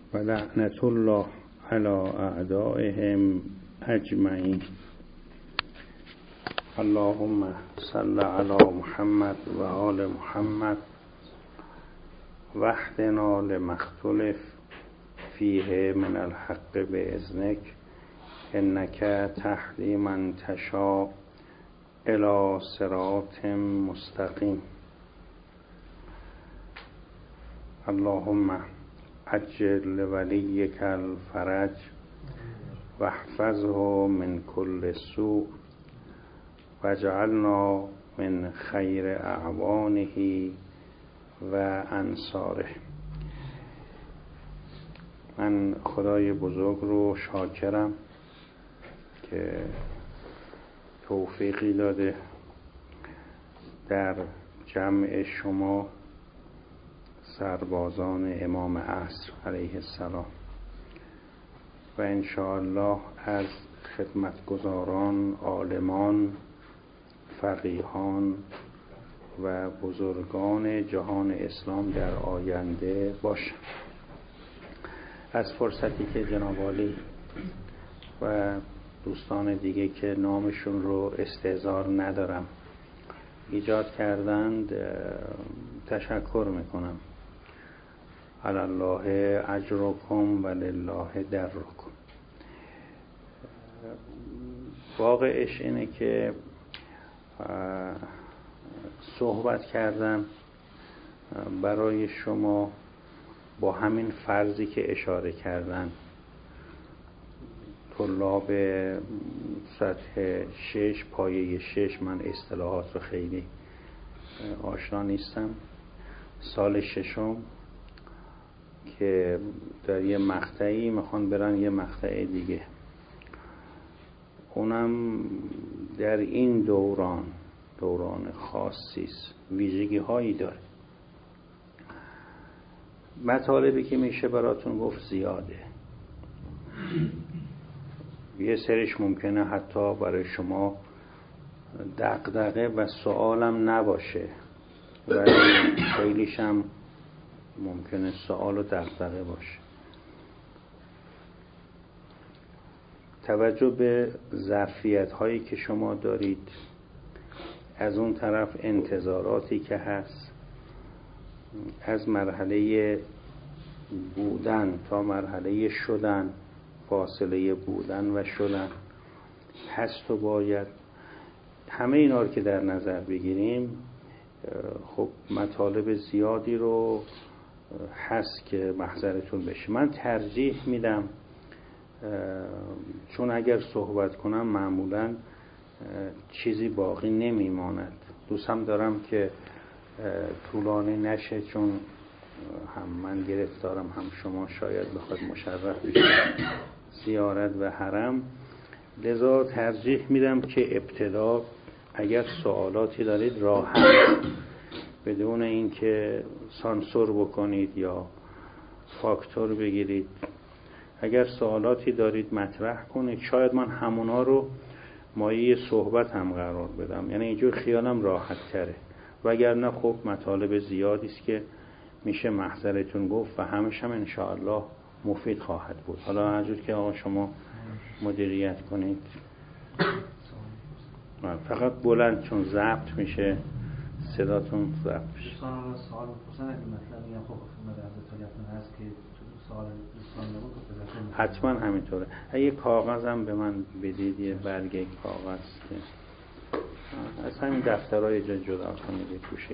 و لعنت الله علی اعدائهم اجمعین. اللهم صل علی محمد و آل محمد واهدنا لما اختلف فیه من الحق باذنک انک تهدی من تشاء الی صراط مستقیم. اللهم عجل لولیک الفرج واحفظه من كل سوء واجعلنا من خیر اعوانه و انصاره. من خدای بزرگ رو شاکرم که توفیقی داده در جمع شما سربازان امام عصر علیه السلام و انشاءالله از خدمتگزاران، عالمان، فقیهان و بزرگان جهان اسلام در آینده باشم. از فرصتی که جناب عالی و دوستان دیگه که نامشون رو استحضار ندارم ایجاد کردند تشکر میکنم. علی الله اجرکم و لله درکم. واقعش اینه که صحبت کردم برای شما با همین فرضی که اشاره کردن، طلاب سطح 6 پایه 6. من اصطلاحات رو خیلی آشنا نیستم. سال 6 که در یه مقطعی میخوان برن یه مقطع دیگه، اونم در این دوران خاصیست، ویژگی هایی داره. مطالبی که میشه براتون گفت زیاده. یه سرش ممکنه حتی برای شما دغدغه و سوالم نباشه، ولی خیلیش هم ممکنه سوال و دغدغه باشه. توجه به ظرفیت هایی که شما دارید، از اون طرف انتظاراتی که هست، از مرحله بودن تا مرحله شدن، فاصله بودن و شدن هست و باید، همه اینا رو که در نظر بگیریم خب مطالب زیادی رو هست که محضرتون بشه. من ترجیح میدم، چون اگر صحبت کنم معمولا چیزی باقی نمیماند، دوستم دارم که طولانی نشه، چون هم من گرفتارم هم شما شاید بخواد مشرف بشه زیارت و حرم. لذا ترجیح میدم که ابتدا اگر سوالاتی دارید راحت، بدون اینکه سانسور بکنید یا فاکتور بگیرید، اگر سوالاتی دارید مطرح کنید. شاید من همونا رو مایه صحبت هم قرار بدم، یعنی اینجور خیالم راحت تره. وگرنه خب مطالب زیادی است که میشه محضرتون گفت و همش هم انشاءالله مفید خواهد بود. حالا هر جور که آقا شما مدیریت کنید. فقط بلند، چون ضبط میشه صداتون ضبط میشه. دوستان سوال بپرسن اگه مطلب میگم خب خدمت حضرت هست که سوال دوستان نمون که حتما همینطوره. اگه کاغذم به من بدید، یه برگه کاغذ که از همین دفترهای جدا کنید یک گوشه،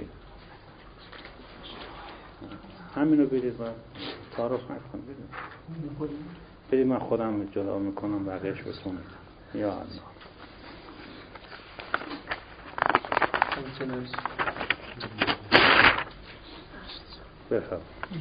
همینو بدید و تعارف نکن بدید من خودم جدا میکنم بقیهش بسونید. یا الله بفرم.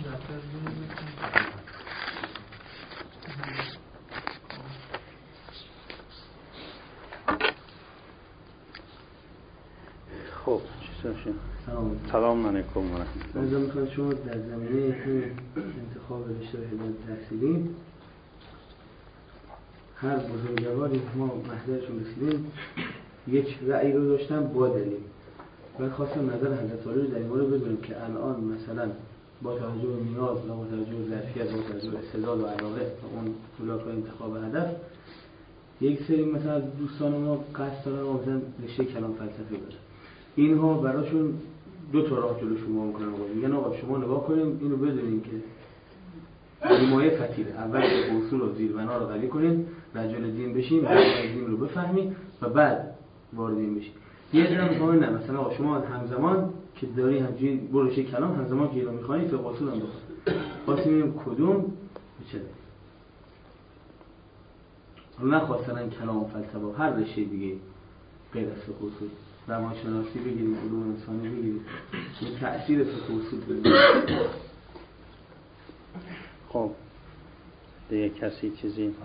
خب سلام علیکم و رحمت الله. من میخوام شما در زمینه انتخاب رشته علم تحصیلی هر بزرگواری ما محضرشون رسیدیم یک رأی رو داشتم با دلیل. من خواستم نظر حضرت عالی رو در این مورد ببینم که الان مثلا با توجه به نیاز و با توجه به ناشی از اون استعداد و علاقه و اون طلاق و انتخاب هدف، یک سری مثلا از دوستان ما قصد دارن مثلا رشته کلام فلسفه برن، اینها براشون دو تا راه جلو شما میکنن. میگن آقا شما نگاه کنین اینو بدونین که علمای فتیل اول اصول و زیربنا رو قوی کنین، رجل دین بشین، بعد دین رو بفهمین و بعد وارد این بشین. یه جمع میگن نه مثلا آقا شما همزمان که داری همچین برو رشته کلام همزمان که اینو میخوانی فقه اصول هم بخون. واسه میگیم کدوم چه نخواستن کلام و فلسفه و هر رشته دیگه غیر از فقه اصول، روانشناسی بگیرید، علوم انسانی بگیرید، این تأثیر فقه اصول بگیرید. خب دیگه کسی چیزی؟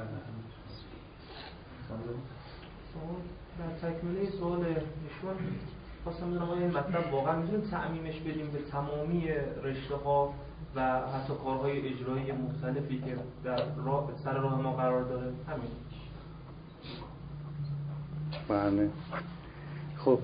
در تکمیل سوال ایشون خواستم بدونم آیا این مطلب واقعا میتونیم تعمیمش بدیم به تمامی رشته ها و حتی کارهای اجرایی مختلفی که در سر راه ما قرار داره؟ همین. بله. خب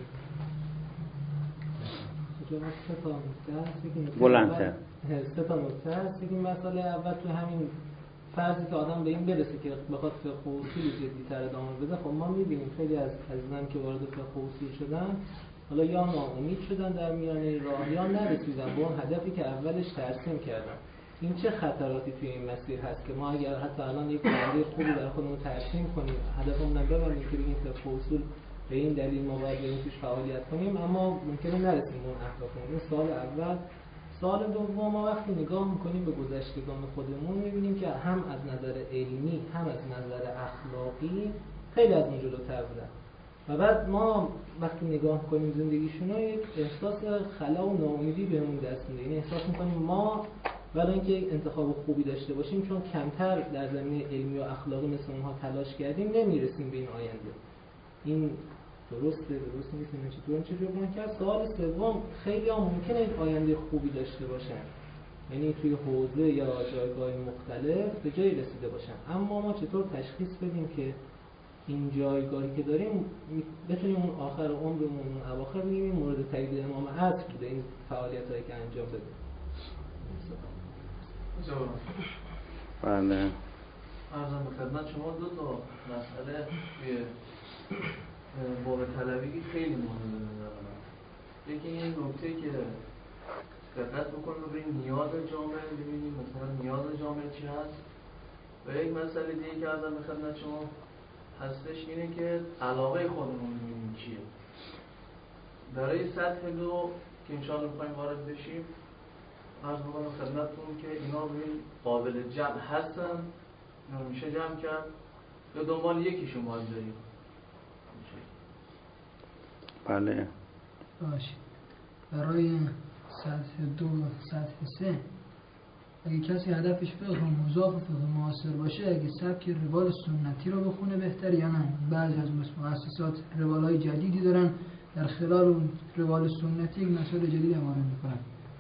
بلندتر. سه تا نکته هست. این مسئله اول تو همین فرضی که آدم به این برسه که بخواد فقه و اصول جدی‌تر ادامه بده، خب ما می‌بینیم خیلی از عزیزان که وارد فقه و اصول شدن حالا یا ناامید شدن در میانه راه یا نرسیدن به اون هدفی که اولش ترسیم کردن. این چه خطراتی توی این مسیر هست که ما اگر حتی الان یک ایده خوبی در خودمون ترسیم کنیم، هدفمون هم ببینیم که بگیم فقه و اصول به این دلیل ما باید بریم توش فعالیت کنیم، اما ممکنه نرسیم به اون اهدافمون. این سوال اول. سوال دوم، ما وقتی نگاه میکنیم به گذشتگان خودمون میبینیم که هم از نظر علمی هم از نظر اخلاقی خیلی از اون جلوتر بودن و بعد ما وقتی نگاه میکنیم زندگیشون رو یک احساس خلا و ناامیدی بهمون دست میده. یعنی احساس میکنیم ما ولی اینکه انتخاب خوبی داشته باشیم چون کمتر در زمینه علمی و اخلاقی مثل اونها تلاش کردیم نمیرسیم به این آینده. این درست نیست. چطور جبران کرد؟ سوال سوم، خیلی ها ممکنه این آینده خوبی داشته باشن، یعنی توی حوزه یا جایگاه مختلف به جایی رسیده باشن، اما ما چطور تشخیص بدیم که این جایگاهی که داریم بتونیم اون آخر عمرمون اون اواخر بگیم این مورد تایید امام عصر بوده این فعالیتایی که انجام دادیم. بله. عرضم به خدمت شما دو تا مسئله توی باب طلبی خیلی مهمه بزنم. یکی این نکته که دقت بکنیم روی نیاز جامعه، ببینیم مثلا نیاز جامعه چی هست، و یک مسئله دیگه که عرضم به خدمت شما هستش اینه که علاقه خودمون ببینیم چیه. برای سطح دو که انشاءالله میخوایم وارد بشیم عرض بکنم خدمتتون که اینا روی قابل جمع هستن، اینا میشه جمع کرد یا دنبال یکیشون باید داریم. بله. باشید. برای سطح 2 سطح 3 اگه کسی هدفش فقه مضاف و فقه معاصر باشه، اگه سبک روال سنتی رو بخونه بهتر یا نه؟ بعضی از مؤسسات روال‌های جدیدی دارن، در خلال اون روال سنتی یک مسائل جدید هم وارد میکنن.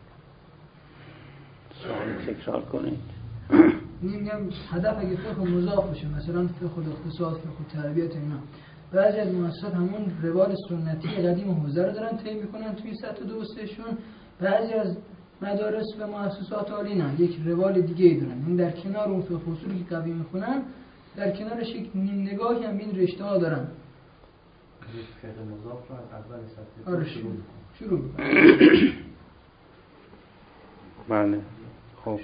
سوال تکرار کنید. میگم هدف اگه فقه مضاف باشه، مثلا فقه اقتصاد، فقه تربیت، اینا بعضی از مؤسسات همون روال سنتی قدیم حوزه رو دارن طی میکنن توی سطح 2 و 3 شون. بعضی از مدارس و مؤسسات عالی نه، یک روال دیگه ای دارن، این در کنار اون فقه اصولی که قوی میخونن در کنارش یک نیم نگاهی هم این رشته ها دارن. فقه مضاف رو اول سطح شروع بله. خب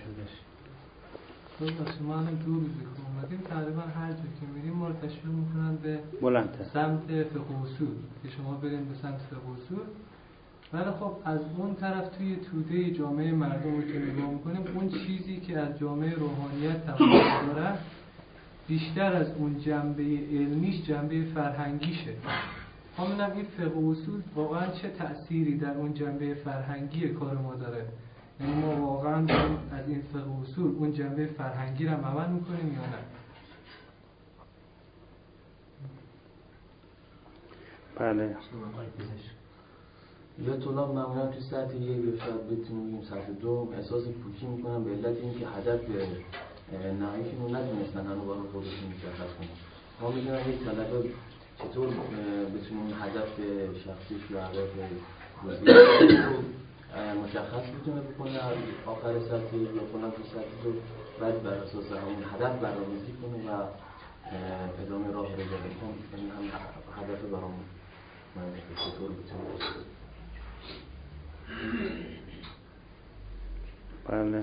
ما هم دو روزی که اومدیم تقریبا هر جا که میریم ما رو تشویق میکنن به بلندتر سمت فقه اصول که شما بریم به سمت فقه اصول. ولی خب از اون طرف توی توده جامعه مردم رو که نگاه میکنیم، اون چیزی که از جامعه روحانیت تمایز داره بیشتر از اون جنبه علمیش جنبه فرهنگیشه. ما می‌بینیم این فقه اصول واقعا چه تأثیری در اون جنبه فرهنگی کار ما داره. یعنی ما واقعا از این فقه اصول اون جنبه فرهنگی رو عمل میکنیم یا نه؟ بله. یا طلاب معمولا توی سطح یک یا شاید بتونیم بگیم سطح 2 احساس پوچی میکنن به علت اینکه هدف نهاییشون رو ندونستن هنو برای خودشون مشخص کنن. ما میگیم یک طلبه چطور بتونیم هدف شخصیش یا هدف روزی رو مشخص میتونه بکنه آخر سطح یا کنم تو سطح رو، بعد بر اساس همون هدف برنامه‌ریزی کنه و ادامه راه رو بره. این هم هدف برام من چطور بتونم. بله.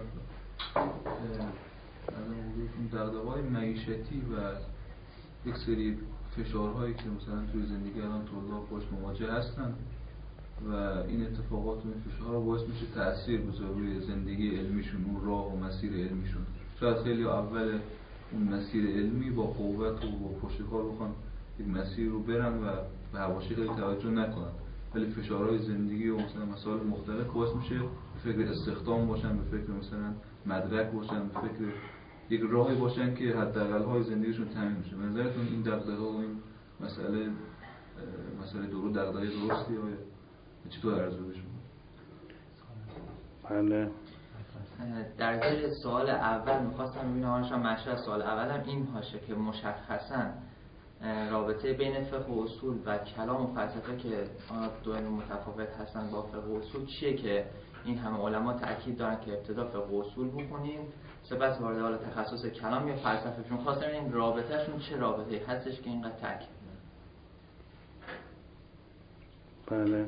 از موضوعتون دغدغه‌های معیشتی و یک سری فشارهایی که مثلا توی زندگی الان طلاب باش مواجه هستن و این اتفاقات و این فشارها باعث میشه تأثیر بذاره روی زندگی علمیشون، اون راه و مسیر علمیشون. شاید خیلی اول اون مسیر علمی با قوت و با پشتکار بخوان یک مسیر رو برن و به حواشی خیلی توجه نکنن، ولی فشارهای زندگی و مثلا مسائل مختلف باعث میشه به فکر استخدام باشن، به فکر مثلا مدرک باشن، به فکر یک راهی باشن که حداقل‌های زندگیشون تامین بشه. به نظرتون این دغدغه و این مسئله دغدغه درستی یا چطور ارزیابیش می‌کنید؟ بله. در زیر سوال اول می‌خواستم ببینم آنشان منشأ از سوال اولم این باشه که مشخصاً رابطه بین فقه و اصول و کلام و فلسفه که دو علم متفاوت هستن با فقه و اصول چیه که این همه علما تاکید دارن که ابتدا فقه و اصول بخونیم سپس وارد حال تخصص کلام یا فلسفه شون. خواستم ببینم رابطه‌شون چه رابطه‌ای هستش که اینقدر تاکید دارن. بله.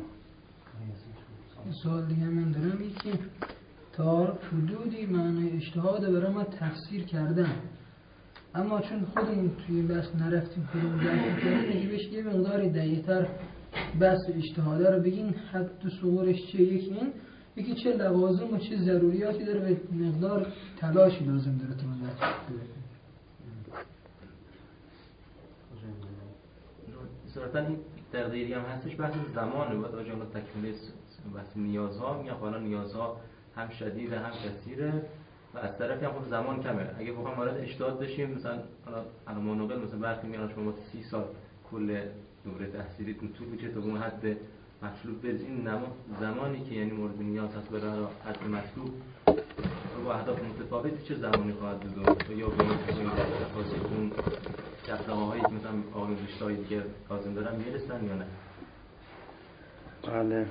سوال دیگه من دارم این که تا حدودی معنی اجتهاد برای ما تفسیر کردن، اما چون خودمون توی بحث نرفتیم خودمون بحث کردیم میگه بهش یه مقداری دقیق‌تر بحث اجتهاده رو بگین حد و صورش چه، یکی چه لوازم و چه ضروریاتی داره و مقدار تلاشی لازم داره تو من صورتا این دقیقی هم هستش بحث زمانه. باید آجان رو تکمیل بحث نیازها میگن حالا نیازها هم شدیده هم کثیره و از طرفی هم خود زمان کمه. اگه بخوام وارد اجتهاد بشیم مثلا حالا مانوقل مثلا برخی میگن شما 30 سال کل دوره تحصیلی تو طول میشه تا اون حد مطلوب برسید. این زمانی که یعنی مورد نیاز هست برای حد مطلوب با اهداف متفاوتی چه زمانی خواهد بود یا به این تفاصیل اون دغدغه‌هایی که مثلا آموزش‌های دیگه لازم دارن میرسن یا نه؟ بله.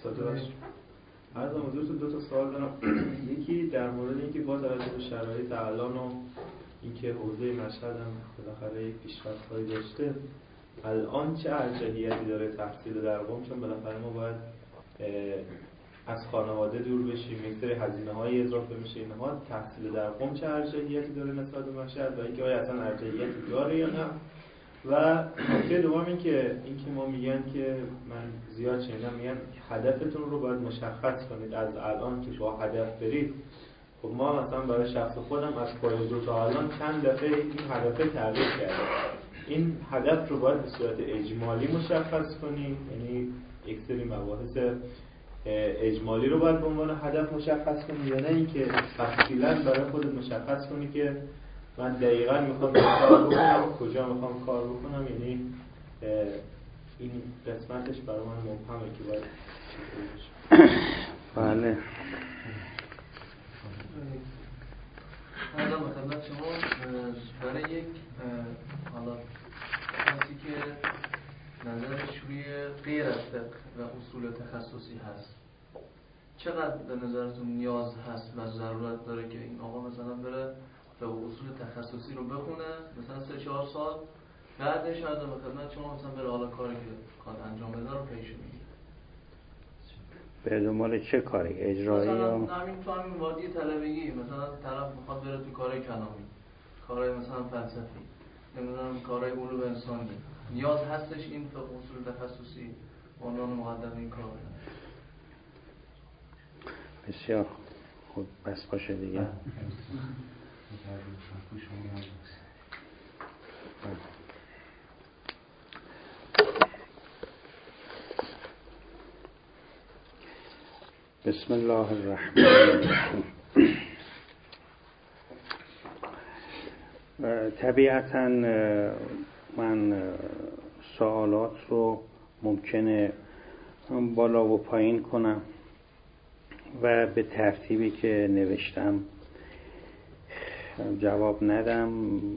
از حضورتون دو تا سوال دارم. یکی در مورد اینکه با توجه به شرایط الان و اینکه حوزه مشهد هم بالاخره یک پیشرفت‌هایی داشته، الان چه ارجحیتی داره تحصیل در قم؟ چون بالاخره ما باید از خانواده دور بشیم، یک سری هزینه‌های اضافه میشه. اینها تحصیل در قم چه ارجحیتی داره نسبت به مشهد و اینکه آیا اصلا ارجحیتی داره یا نه؟ و نکته دوم اینکه ما میگن که من زیاد شنیدم میگن هدفتون رو باید مشخص کنید از الان که با هدف برید. خب ما مثلا برای شخص خودم از پاییز دو تا الان چند دفعه این هدف تغییر کرده. این هدف رو باید به صورت اجمالی مشخص کنید، یعنی یک سری مباحث اجمالی رو باید به عنوان هدف مشخص کنید، یا نه اینکه تفصیلا برای خودت مشخص کنی که من دقیقاً میخوام کار بکنم، کجا میخوام کار بکنم. یعنی این قسمتش برای من مبهمه که باید بله. حالا مثلا شما برای یک حالا کسی که نظرش روی غیر از فقه و اصول تخصصی هست، چقدر به نظرتون نیاز هست و ضرورت داره که این آقا مثلا بره و اصول تخصصی رو بخونه مثلا 3-4 سال، بعدش از خدمت شما مثلا بره حالا کاری که خواهد انجام بده رو پیش میگیره؟ به دنبال چه کاری؟ اجرایی یا مثلا همین وادی طلبگی، مثلا طرف میخواد بره تو کارهای کلامی، کارهای مثلا فلسفی، نمیدونم کارهای علوم انسانی، نیاز هستش این فقه اصول تخصصی عنوان مقدم این کار؟ بسیار خوب، بس باشه دیگه. بسم الله الرحمن الرحیم. طبیعتاً من سوالات رو ممکنه بالا و پایین کنم و به ترتیبی که نوشتم جواب ندم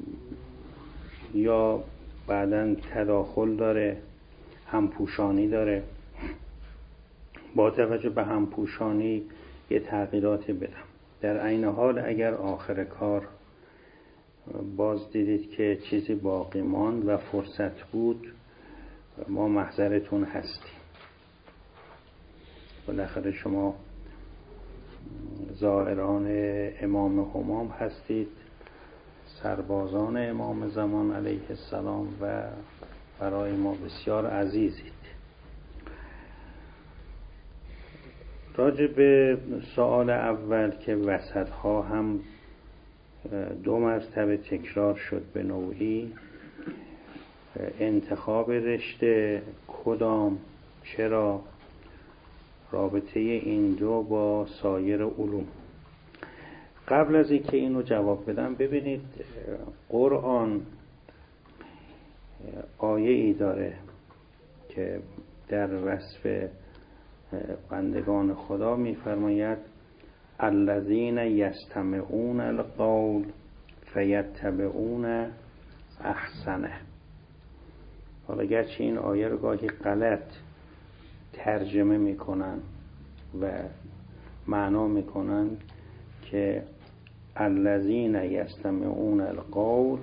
یا بعداً تداخل داره، همپوشانی داره. با توجه به همپوشانی یه تغییراتی بدم. در عین حال اگر آخر کار باز دیدید که چیزی باقی ماند و فرصت بود، ما محضرتون هستیم. بالاخره شما زائران امام همام هستید، سربازان امام زمان علیه السلام و برای ما بسیار عزیزید. راجع به سوال اول که وسطها هم 2 مرتبه تکرار شد به نوعی، انتخاب رشته کدام، چرا، رابطه این دو با سایر علوم. قبل از اینکه اینو جواب بدم، ببینید قرآن آیه ای داره که در وصف بندگان خدا می‌فرماید الذین یستمعون القول فیتبعون احسنه. حالا گرچه این آیه رو گاهی غلط ترجمه میکنن و معنا میکنن که الذین یستمعون القول،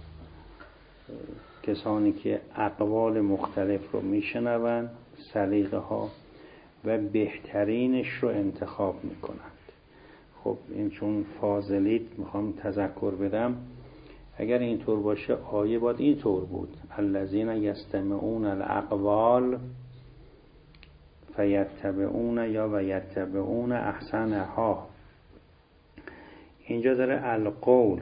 کسانی که اقوال مختلف رو میشنون، سلیقه ها و بهترینش رو انتخاب میکنند. خب این چون فاضلید میخوام تذکر بدم، اگر اینطور باشه آیه باید اینطور بود الذین یستمعون الاقوال فیتبعون یا و یتبعون احسنها. اینجا داره القول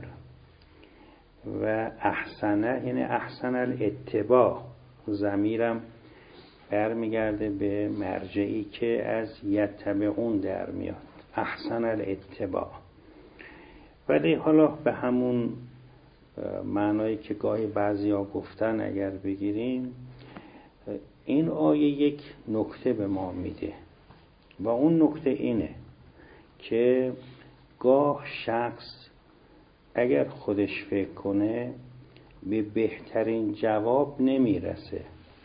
و احسنه، یعنی احسن الاتباع. ضمیرم برمیگرده به مرجعی که از یتبعون در میاد، احسن الاتباع. ولی حالا به همون معنایی که گاهی بعضیا گفتن اگر بگیریم، این آیه یک نکته به ما میده و اون نکته اینه که گاه شخص اگر خودش فکر کنه به بهترین جواب نمیرسه،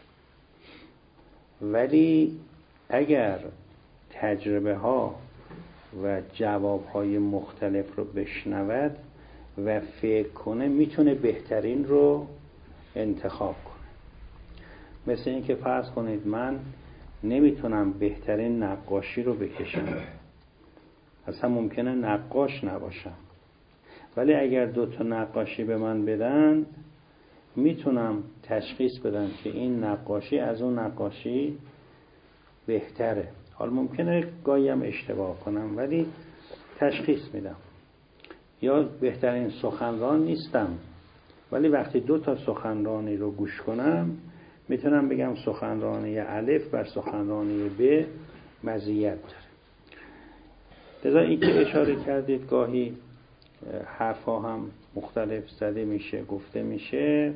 ولی اگر تجربه ها و جواب های مختلف رو بشنود و فکر کنه میتونه بهترین رو انتخاب کنه. مثل این که فرض کنید من نمیتونم بهترین نقاشی رو بکشم، اصلا ممکنه نقاش نباشم، ولی اگر 2 نقاشی به من بدن میتونم تشخیص بدم که این نقاشی از اون نقاشی بهتره. حالا ممکنه گاهی هم اشتباه کنم ولی تشخیص میدم. یا بهترین سخنران نیستم، ولی وقتی 2 سخنرانی رو گوش کنم میتونم بگم سخنرانی الف بر سخنرانی ب مزیت داره. لذا این که اشاره کردید گاهی حرفا هم مختلف زده میشه، گفته میشه،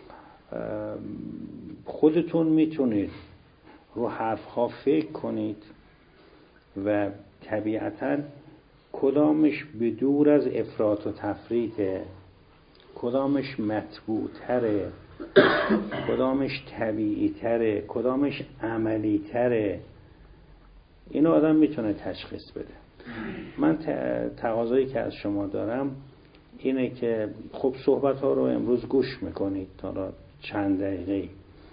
خودتون میتونید رو حرفها فکر کنید و طبیعتاً کدامش بدور از افراط و تفریطه، کدامش مطبوع تره، کدامش طبیعی تره، کدامش عملی تره، اینو آدم میتونه تشخیص بده. من تقاضایی که از شما دارم اینه که خب صحبت ها رو امروز گوش میکنید تا چند دقیقه،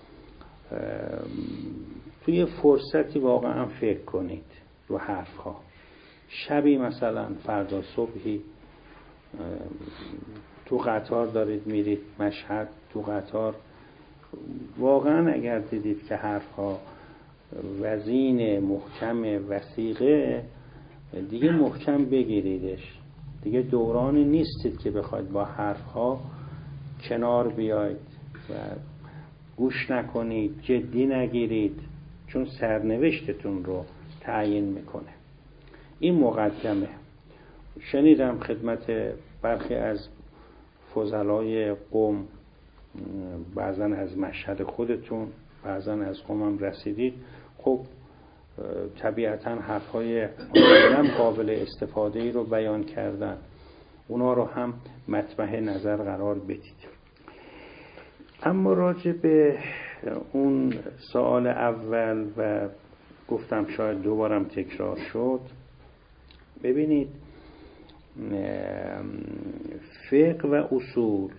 توی فرصتی واقعا فکر کنید رو حرف ها. شبی مثلا فردا صبحی تو قطار دارید میرید مشهد، تو قطار واقعا اگر دیدید که حرف ها وزین، محکم، وثیقه، دیگه محکم بگیریدش. دیگه دورانی نیستید که بخواید با حرف ها کنار بیاید و گوش نکنید، جدی نگیرید، چون سرنوشتتون رو تعیین میکنه. این مقدمه. شنیدم خدمت برخی از فضلای قوم، بعضا از مشهد خودتون، بعضا از قومم رسیدید. خب طبیعتاً حرفهای آدم قابل استفاده ای رو بیان کردن، اونا رو هم مطمع نظر قرار بدید. اما راجع به اون سوال اول و گفتم شاید دوبارم تکرار شد. ببینید فقه و اصول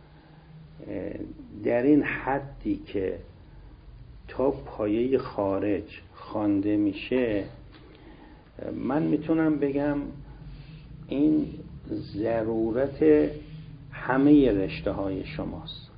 در این حدی که تا پایه خارج خوانده میشه، من میتونم بگم این ضرورت همه رشته های شماست.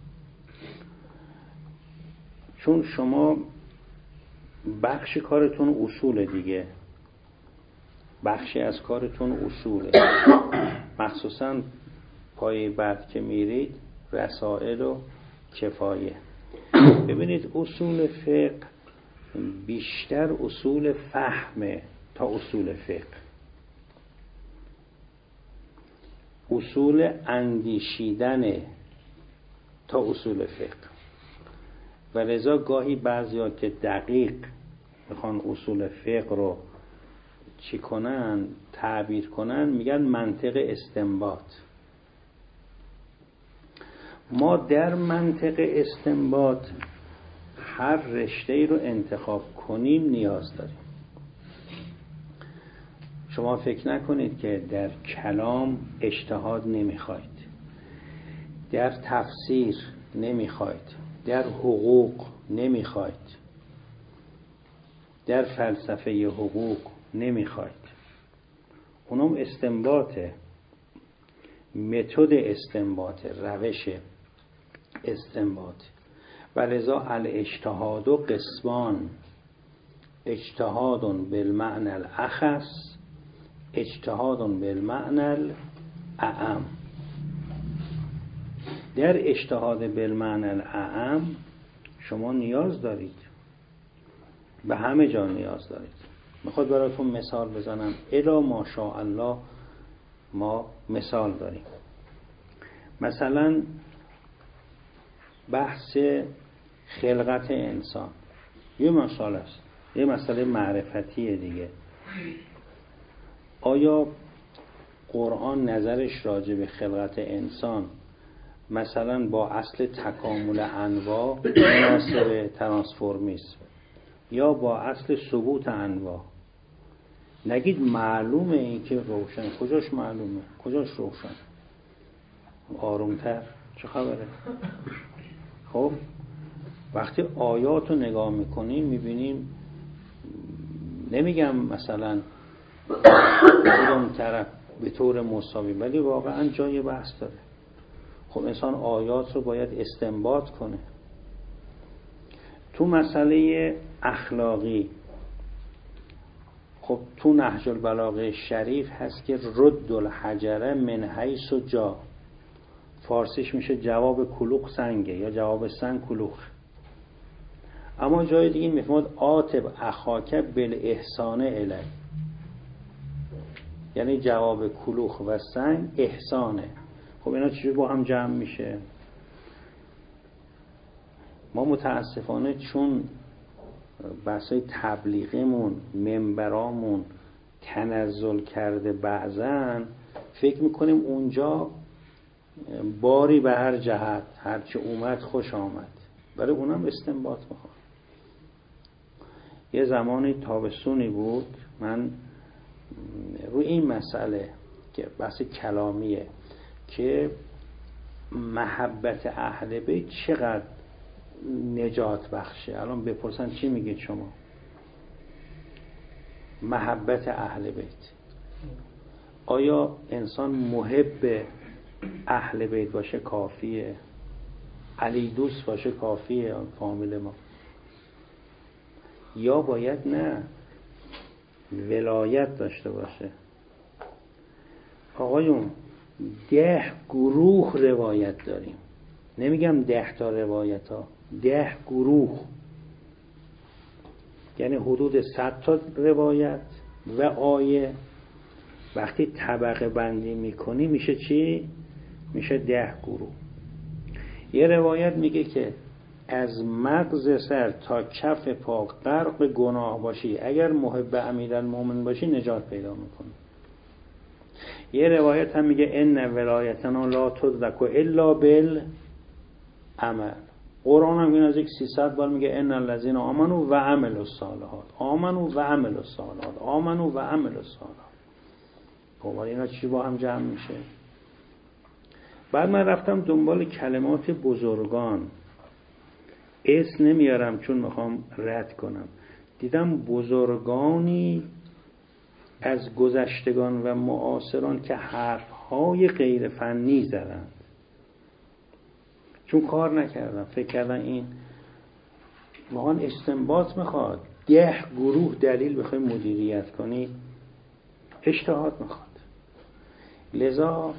چون شما بخش کارتون اصول دیگه، بخشی از کارتون اصوله، مخصوصا پای بعد که میرید رسائل و کفایه. ببینید اصول فقه بیشتر اصول فهمه تا اصول فقه، اصول اندیشیدن تا اصول فقه. و لذا گاهی بعضیا که دقیق میخوان اصول فقه رو چی کنن، تعبیر کنن، میگن منطق استنباط. ما در منطق استنباط هر رشته‌ای رو انتخاب کنیم نیاز داریم. شما فکر نکنید که در کلام اجتهاد نمیخواید، در تفسیر نمیخواید، در حقوق نمیخواید، در فلسفه حقوق نمیخواید. اونم استنباطه، متد استنباط، روش استنباط. و لذا الاجتهاد و قسمان، اجتهاد بالمعنى الاخص، اجتهاد بالمعنى الاعم. در اجتهاد بالمعنى الاعم شما نیاز دارید، به همه جا نیاز دارید. میخواد براتون مثال بزنم، الا ماشاءالله ما مثال داریم. مثلا بحث خلقت انسان یه مسئله است، یه مسئله معرفتیه دیگه. آیا قرآن نظرش راجع به خلقت انسان مثلا با اصل تکامل انواع مناسب ترانسفورمیسم یا با اصل ثبوت انواع؟ نگید معلومه این که روشن، کجاش معلومه، کجاش روشن؟ آرومتر، چه خبره؟ خب وقتی آیات رو نگاه میکنیم میبینیم، نمیگم مثلا کدوم طرف به طور مساوی، ولی واقعا جای بحث داره. خب انسان آیات رو باید استنباط کنه. تو مسئله اخلاقی، خب تو نهج البلاغه شریف هست که رد الحجره من حیث جا، فارسیش میشه جواب کلوخ سنگه یا جواب سنگ کلوخ. اما جای دیگه میفهمد آتب اخاک بالاحسان الی، یعنی جواب کلوخ و سنگ احسانه. خب اینا چجوری با هم جمع میشه؟ ما متاسفانه چون بحثای تبلیغمون، منبرامون تنزل کرده، بعضن فکر میکنیم اونجا باری به هر جهت، هرچی اومد خوش آمد، برای اونم استنباط میخوام. یه زمانی تابستونی بود، من روی این مسئله که بحث کلامیه که محبت اهل بیت چقدر نجات بخشه، الان بپرسن چی میگید شما؟ محبت اهل بیت، آیا انسان محب اهل بیت باشه کافیه؟ علی دوست باشه کافیه فامیل ما؟ یا باید نه ولایت داشته باشه؟ آقایون 10 گروه روایت داریم، نمیگم 10 تا روایت ها، 10 گروه، یعنی حدود 100 تا روایت و آیه. وقتی طبقه بندی میکنی میشه چی؟ میشه 10 گروه. یه روایت میگه که از مغز سر تا کف پا غرق گناه باشی، اگر محب امیرالمومنین باشی نجات پیدا میکنی. یه روایت هم میگه ان ولایتنا لا تدرک الا بالعمل، قرآن هم این از یک 300 بار میگه ان الذين آمنوا و عملوا الصالحات، آمنوا و عملوا الصالحات، آمنوا و عملوا الصالحات. خب اینا چی با هم جمع میشه؟ بعد من رفتم دنبال کلمات بزرگان، اسم نمیارم چون میخوام رد کنم. دیدم بزرگانی از گذشتگان و معاصران که حرفهای غیر فنی زدن، چون کار نکردم، فکر کردن این واقعا استنباط میخواد، 10 گروه دلیل بخوای مدیریت کنی، اجتهاد میخواد. لذا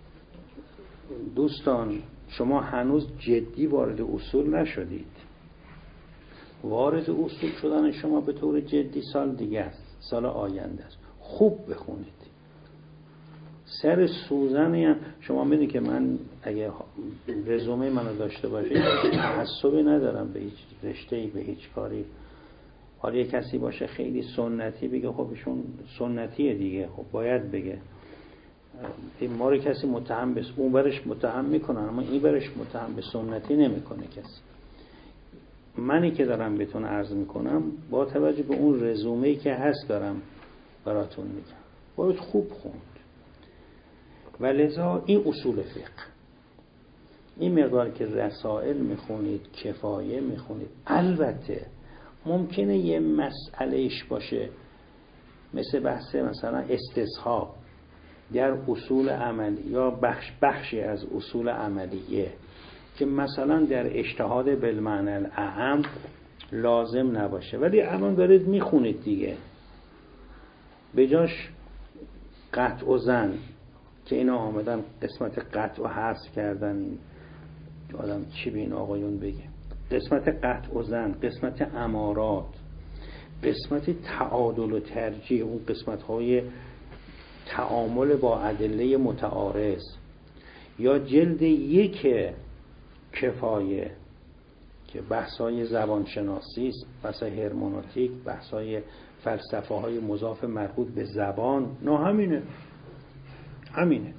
دوستان شما هنوز جدی وارد اصول نشدید. وارد اصول شدن شما به طور جدی سال دیگه است، سال آینده است. خوب بخونید. سر سوزنی هم شما میدونید که من اگه رزومه منو داشته باشید تعصبی ندارم به هیچ رشته‌ای، به هیچ کاری. حالا یه کسی باشه خیلی سنتی بگه خب ایشون سنتیه دیگه، خب باید بگه. این ما رو کسی متهم به اون برش متهم میکنن، اما این برش متهم به سنتی نمیکنه کسی. منی که دارم بهتون عرض میکنم با توجه به اون رزومه‌ای که هست دارم براتون میگم. باید خوب خوند. و لذا این اصول فقه، این مقدار که رسائل میخونید، کفایه میخونید. البته ممکنه یه مسئلهش باشه مثل بحث مثلا استصحاب در اصول عملی یا بخشی از اصول عملیه که مثلا در اجتهاد بالمعنی الاعم لازم نباشه، ولی الان دارید میخونید دیگه، به جاش قطع و زن که اینا آمدن قسمت قطع و حذف کردن، این آدم چی به این آقایون بگه؟ قسمت قطع و زن، قسمت امارات، قسمت تعادل و ترجیح، اون قسمت های تعامل با ادله متعارض، یا جلد 1 کفایه که بحث‌های زبانشناسی است، بحث هرمنوتیک، بحث‌های فلسفه های مضاف مربوط به زبان، نه همینه.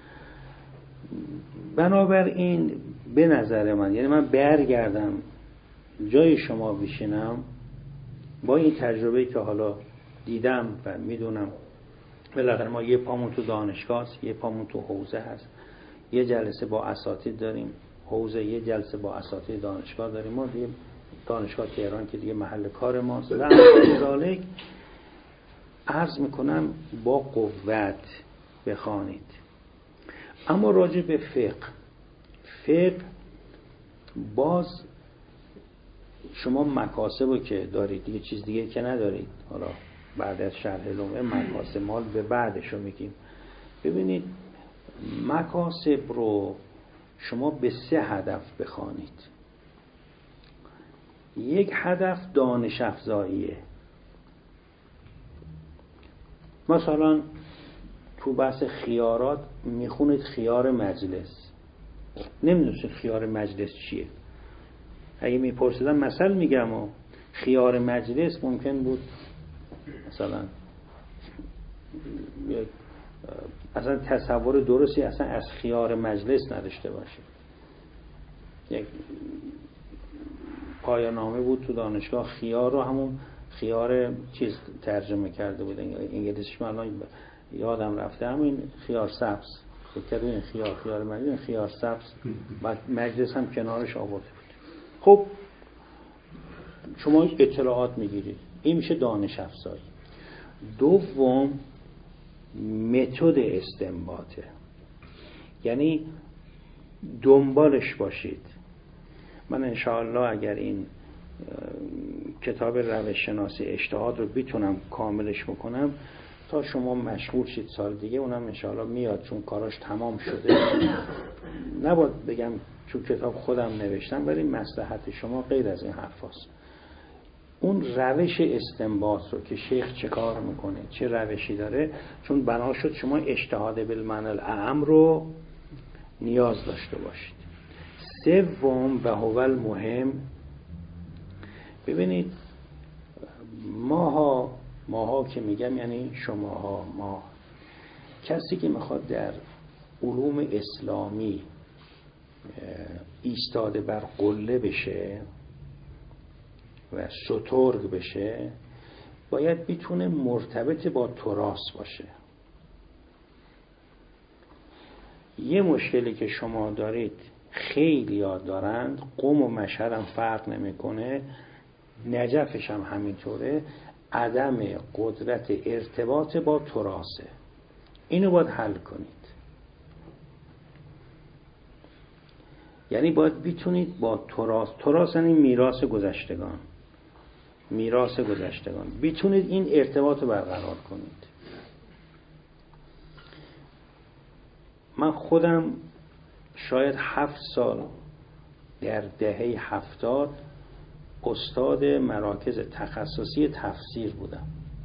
بنابراین به نظر من، یعنی من برگردم جای شما بشینم با این تجربه‌ای که حالا دیدم و میدونم، بالاخره ما یه پامون تو دانشگاه است، یه پامون تو حوزه هست، یه جلسه با اساتید داریم حوزه، یه جلسه با اساتید دانشگاه داریم. ما دیگه دانشگاه تهران که دیگه محل کار ماست. و لذالک عرض میکنم با قوت بخوانید. اما راجع به فقه باز شما مکاسبو که دارید دیگه، چیز دیگه که ندارید. حالا بعد از شرح لمعه مکاسب مال به بعدشو میگیم. ببینید مکاسب رو شما به 3 هدف بخوانید. یک هدف دانش افزاییه. مثلا تو بحث خیارات میخونید خیار مجلس، نمیدونید خیار مجلس چیه. اگه میپرسیدم مثلا میگم خیار مجلس ممکن بود مثلا اصلا تصور درستی اصلا از خیار مجلس نداشته باشه. یک پایان‌نامه بود تو دانشگاه، خیار رو همون خیار چیز ترجمه کرده بود، انگلیسیش من الان یادم رفته، همین خیار سبز. فکر این خیار مجلس، خیار سبز، بعد مجلس هم کنارش آورده بود. خب شما اطلاعات میگیرید، این میشه دانش افزایی. دوم متد استنباطه، یعنی دنبالش باشید. من انشاءالله اگر این کتاب روش شناسی اجتهاد رو بتونم کاملش بکنم تا شما مشغول شید سال دیگه، اونم انشاءالله میاد چون کاراش تمام شده. نباید بگم چون کتاب خودم نوشتم، ولی مصلحت شما غیر از این حرف هست. اون روش استنباط رو که شیخ چه کار میکنه، چه روشی داره، چون بنا شد شما اجتهاد بالمعنی الاعم رو نیاز داشته باشید. سوم و هو المهم، ببینید ماها که میگم یعنی شماها، کسی که میخواد در علوم اسلامی ایستاده بر قله بشه و سترگ بشه، باید بتونه مرتبط با تراث باشه. یه مشکلی که شما دارید خیلی ها دارند، قم و مشهد هم فرق نمیکنه، نجفش هم همینطوره، عدم قدرت ارتباط با تراثه. اینو باید حل کنید. یعنی باید بتونید با تراث یعنی میراث گذشتگان، بتونید این ارتباط رو برقرار کنید. من خودم شاید 7 سال در دهه 70 استاد مراکز تخصصی تفسیر بودم.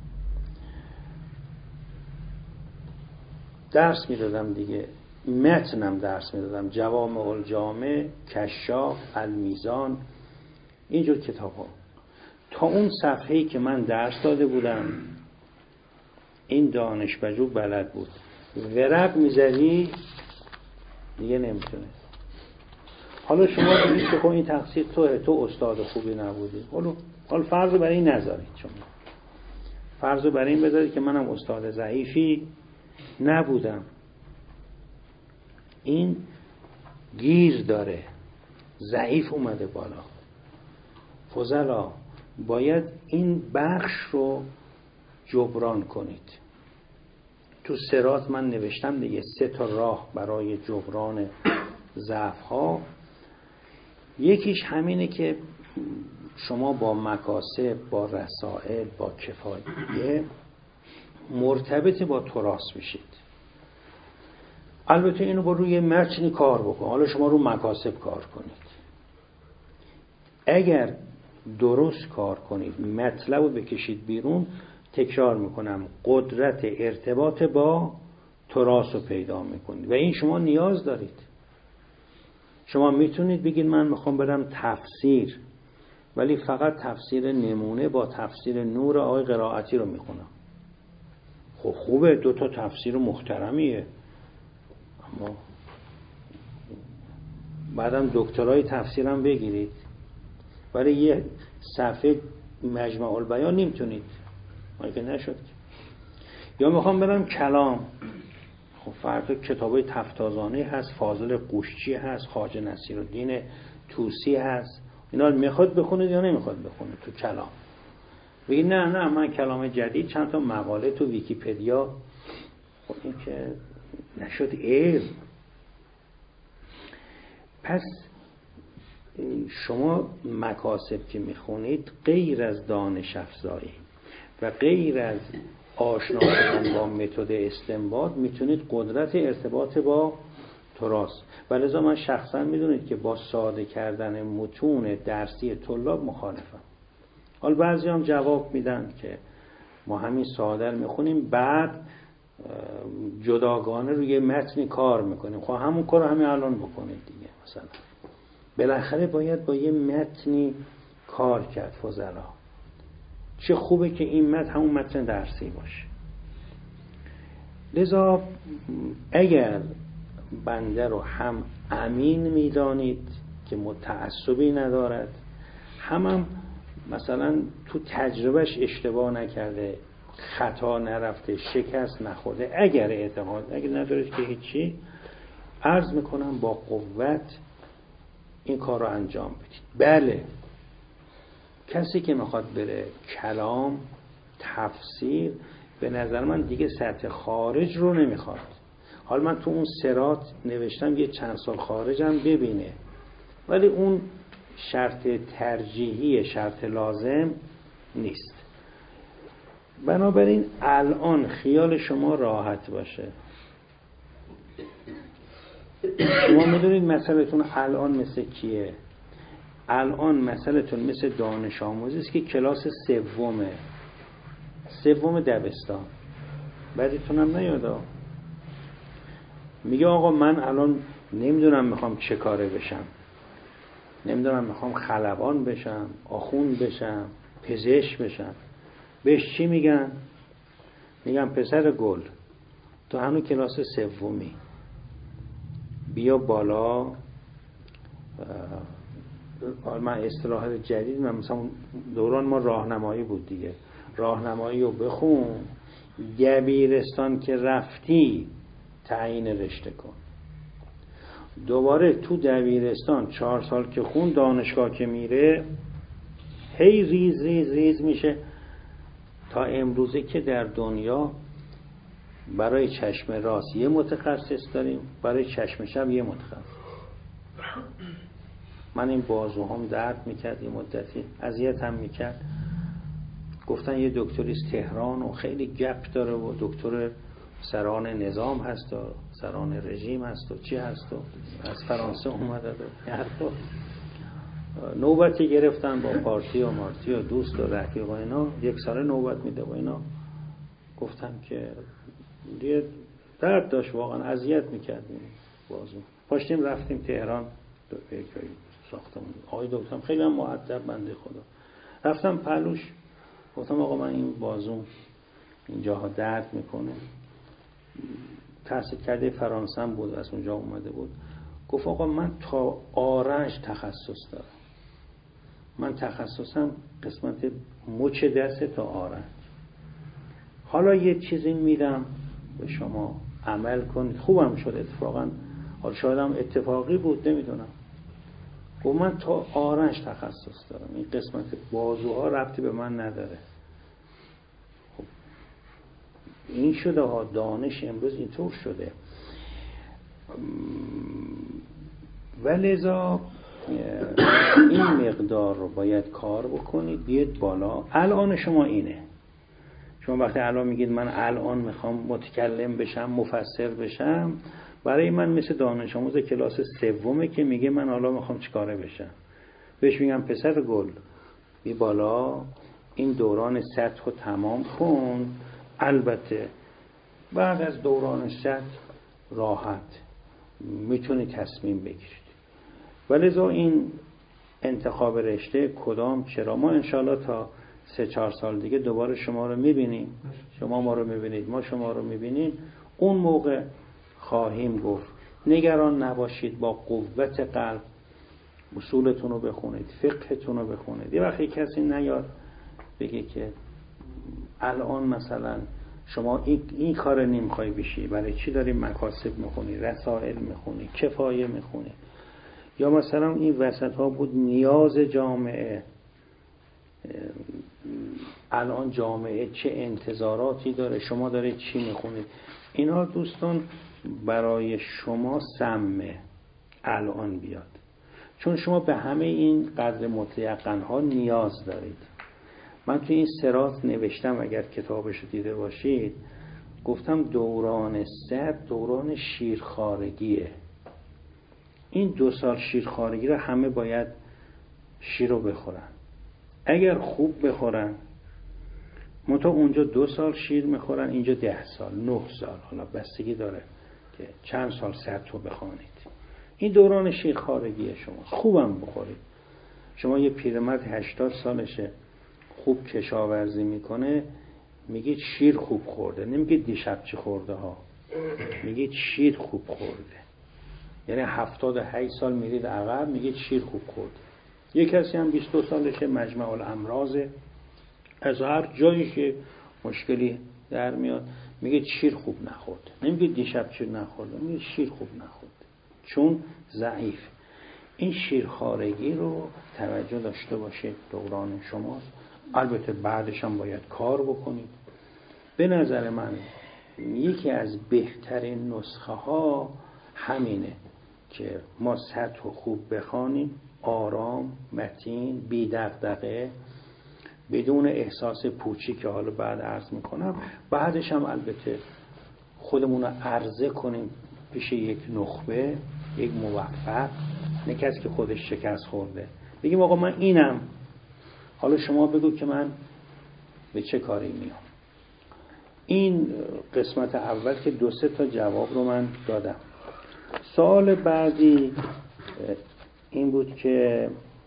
درس میدادم دیگه، متنم درس میدادم، جوامع الجامع، کشاف، المیزان، اینجور کتاب ها. تا اون صفحه‌ای که من درس داده بودم این دانشپژوه بلد بود، ورق میزدی دیگه نمیتونه. حالا شما بگید که این تقصیر تو استاد خوبی نبودی. حالا فرض بر این نذارید، شما فرض بر این بذارید که منم استاد ضعیفی نبودم. این گیر داره، ضعیف اومده بالا. فضلا باید این بخش رو جبران کنید. تو صراط من نوشتم دیگه 3 راه برای جبران ضعف ها. یکیش همینه که شما با مکاسب، با رسائل، با کفاییه مرتبط با تراث بشید. البته اینو با روی متنی کار بکن. حالا شما رو مکاسب کار کنید. اگر درست کار کنید، مطلب رو بکشید بیرون، تکرار میکنم، قدرت ارتباط با تراث رو پیدا میکنید و این شما نیاز دارید. شما میتونید بگید من میخوام برم تفسیر، ولی فقط تفسیر نمونه با تفسیر نور آقای قرائتی رو میخونم. خب خوبه، 2 تفسیر محترمیه، اما بعدم دکترای تفسیرم بگیرید، ولی یه صفحه مجمع البیان نمیتونید، که نشد. یا میخوام برم کلام، خب فردا کتابای تفتازانه هست، فاضل قوشچی هست، خواجه نصیرالدین طوسی هست، اینا رو میخواد بخونید یا نمیخواد بخونید تو کلام. بگید نه من کلام جدید چند تا مقاله تو ویکی‌پدیا. خب این که نشد علم. پس شما مکاسب که میخونید غیر از دانش افزایی و غیر از آشنا شدن با متد استنباط میتونید قدرت ارتباط با تراث. ولذا من شخصا میدونید که با ساده کردن متون درسی طلاب مخالفم. حالا بعضی هم جواب میدن که ما همین ساده رو میخونیم بعد جداگانه روی متنی کار میکنیم. خب همون کار همین الان بکنید دیگه. مثلا بالاخره باید با یه متنی کار کرد. فضلا چه خوبه که این متن همون متن درسی باشه. لذا اگر بنده رو هم امین میدانید که متعصبی ندارد، هم مثلا تو تجربهش اشتباه نکرده، خطا نرفته، شکست نخورده، اگر ندارید که هیچی، عرض میکنم با قوت این کار رو انجام بدید. بله، کسی که میخواد بره کلام تفسیر، به نظر من دیگه سطح خارج رو نمیخواد. حالا من تو اون صراط نوشتم یه چند سال خارجم ببینه، ولی اون شرط ترجیحی، شرط لازم نیست. بنابراین الان خیال شما راحت باشه. شما میدونید مسئلتون الان مثل کیه؟ الان مسئلتون مثل دانش آموزی است که کلاس سوم دبستان. بعدتون هم نیادا میگه آقا من الان نمیدونم میخوام چه کاره بشم، نمیدونم میخوام خلبان بشم، آخوند بشم، پزشک بشم. بهش چی میگن؟ میگن پسر گل تو هنوز کلاس سومی، بیا بالا من اصطلاح جدید، من مثلا دوران ما راهنمایی بود دیگه، راهنمایی رو بخون، دبیرستان که رفتی تعیین رشته کن، دوباره تو دبیرستان 4 سال که خون، دانشگاه که میره هی ریز ریز ریز میشه تا امروزه که در دنیا برای چشم راست یه متخصص داریم، برای چشم چپ یه متخصص. من این بازوهام درد میکرد، یه مدتی اذیتم میکرد، گفتن یه دکتریست تهران و خیلی گپ داره و دکتر سران نظام هست و سران رژیم هست و چی هست و از فرانسه اومده و نوبتی گرفتن با پارتی و مارتی و دوست و رفیق و اینا، 1 سال نوبت میده و اینا. گفتم که دیگه درد داشت، واقعا اذیت میکردیم بازو. پاشتیم رفتیم تهران ساختمون، آقای دکترم خیلی هم مؤدب بنده خدا، رفتم پلوش، گفتم آقا من این بازوم اینجاها درد میکنه، تحصیل کرده فرانسه هم بود، از اونجا اومده بود. گفت آقا من تا آرنج تخصص دارم، من تخصصم قسمت مچ دست تا آرنج، حالا یه چیزی میدم به شما عمل کنید. خوبم شد اتفاقا، حالا شاید هم اتفاقی بود نمیدونم. گفت من تا آرنج تخصص دارم، این قسمت بازوها ربطی به من نداره. خب این شده ها، دانش امروز اینطور شده. ولذا این مقدار رو باید کار بکنید بیاد بالا. الان شما اینه، شما وقتی الان میگید من الان میخوام متکلم بشم، مفسر بشم، برای من مثل دانش آموز کلاس 3 که میگه من حالا میخوام چیکاره بشم، بهش میگم پسر گل بی بالا این دوران سطح رو تمام کن، البته بعد از دوران سطح راحت میتونی تصمیم بگیرید. ولذا این انتخاب رشته کدام چرا، ما انشالله تا 3-4 سال دیگه دوباره شما رو میبینیم، شما ما رو میبینید، ما شما رو میبینیم، اون موقع خواهیم گفت نگران نباشید، با قوت قلب اصولتون رو بخونید، فقهتون رو بخونید. یه وقتی کسی نیاد بگه که الان مثلا شما این کار نمیخوای بشی، برای چی داری مکاسب میخونی، رسائل میخونی، کفایه میخونی، یا مثلا این وسط ها بود نیاز جامعه، الان جامعه چه انتظاراتی داره، شما داره چی میخونید. اینا دوستان برای شما سمه الان بیاد، چون شما به همه این قدر مطلقاً نیاز دارید. من توی این سرات نوشتم، اگر کتابش دیده باشید، گفتم دوران سد دوران شیرخوارگیه. این 2 سال شیرخوارگی رو همه باید شیر رو بخورن، اگر خوب بخورن. منتها اونجا 2 سال شیر میخورن، اینجا 10 سال 9 سال، حالا بستگی داره که چند سال سطح رو بخوانید. این دوران شیرخوارگیه، شما خوبم بخورید. شما یه پیرمرد 80 سالشه خوب کشاورزی میکنه، میگید شیر خوب خورده، نمیگید دیشب چی خورده ها، میگید شیر خوب خورده. یعنی 78 سال میرید عقب میگید شیر خوب خورده. یه کسی هم 22 سالشه مجمع الامراض، از هر جایی که مشکلی در میاد میگید شیر خوب نخورده، نمیگید دیشب شیر نخورده، میگید شیر خوب نخورده، چون ضعیف. این شیرخوارگی رو توجه داشته باشید، دوران شماست. البته بعدش هم باید کار بکنید. به نظر من یکی از بهترین نسخه ها همینه که ما سطح خوب بخوانیم، آرام، متین، بی دغدغه، بدون احساس پوچی که حالا بعد عرض میکنم. بعدش هم البته خودمون رو عرضه کنیم پیش یک نخبه، یک موفق، نه کسی که خودش شکست خورده، بگیم آقا من اینم، حالا شما بگو که من به چه کاری میام. این قسمت اول که 2-3 تا جواب رو من دادم. سوال بعدی این بود که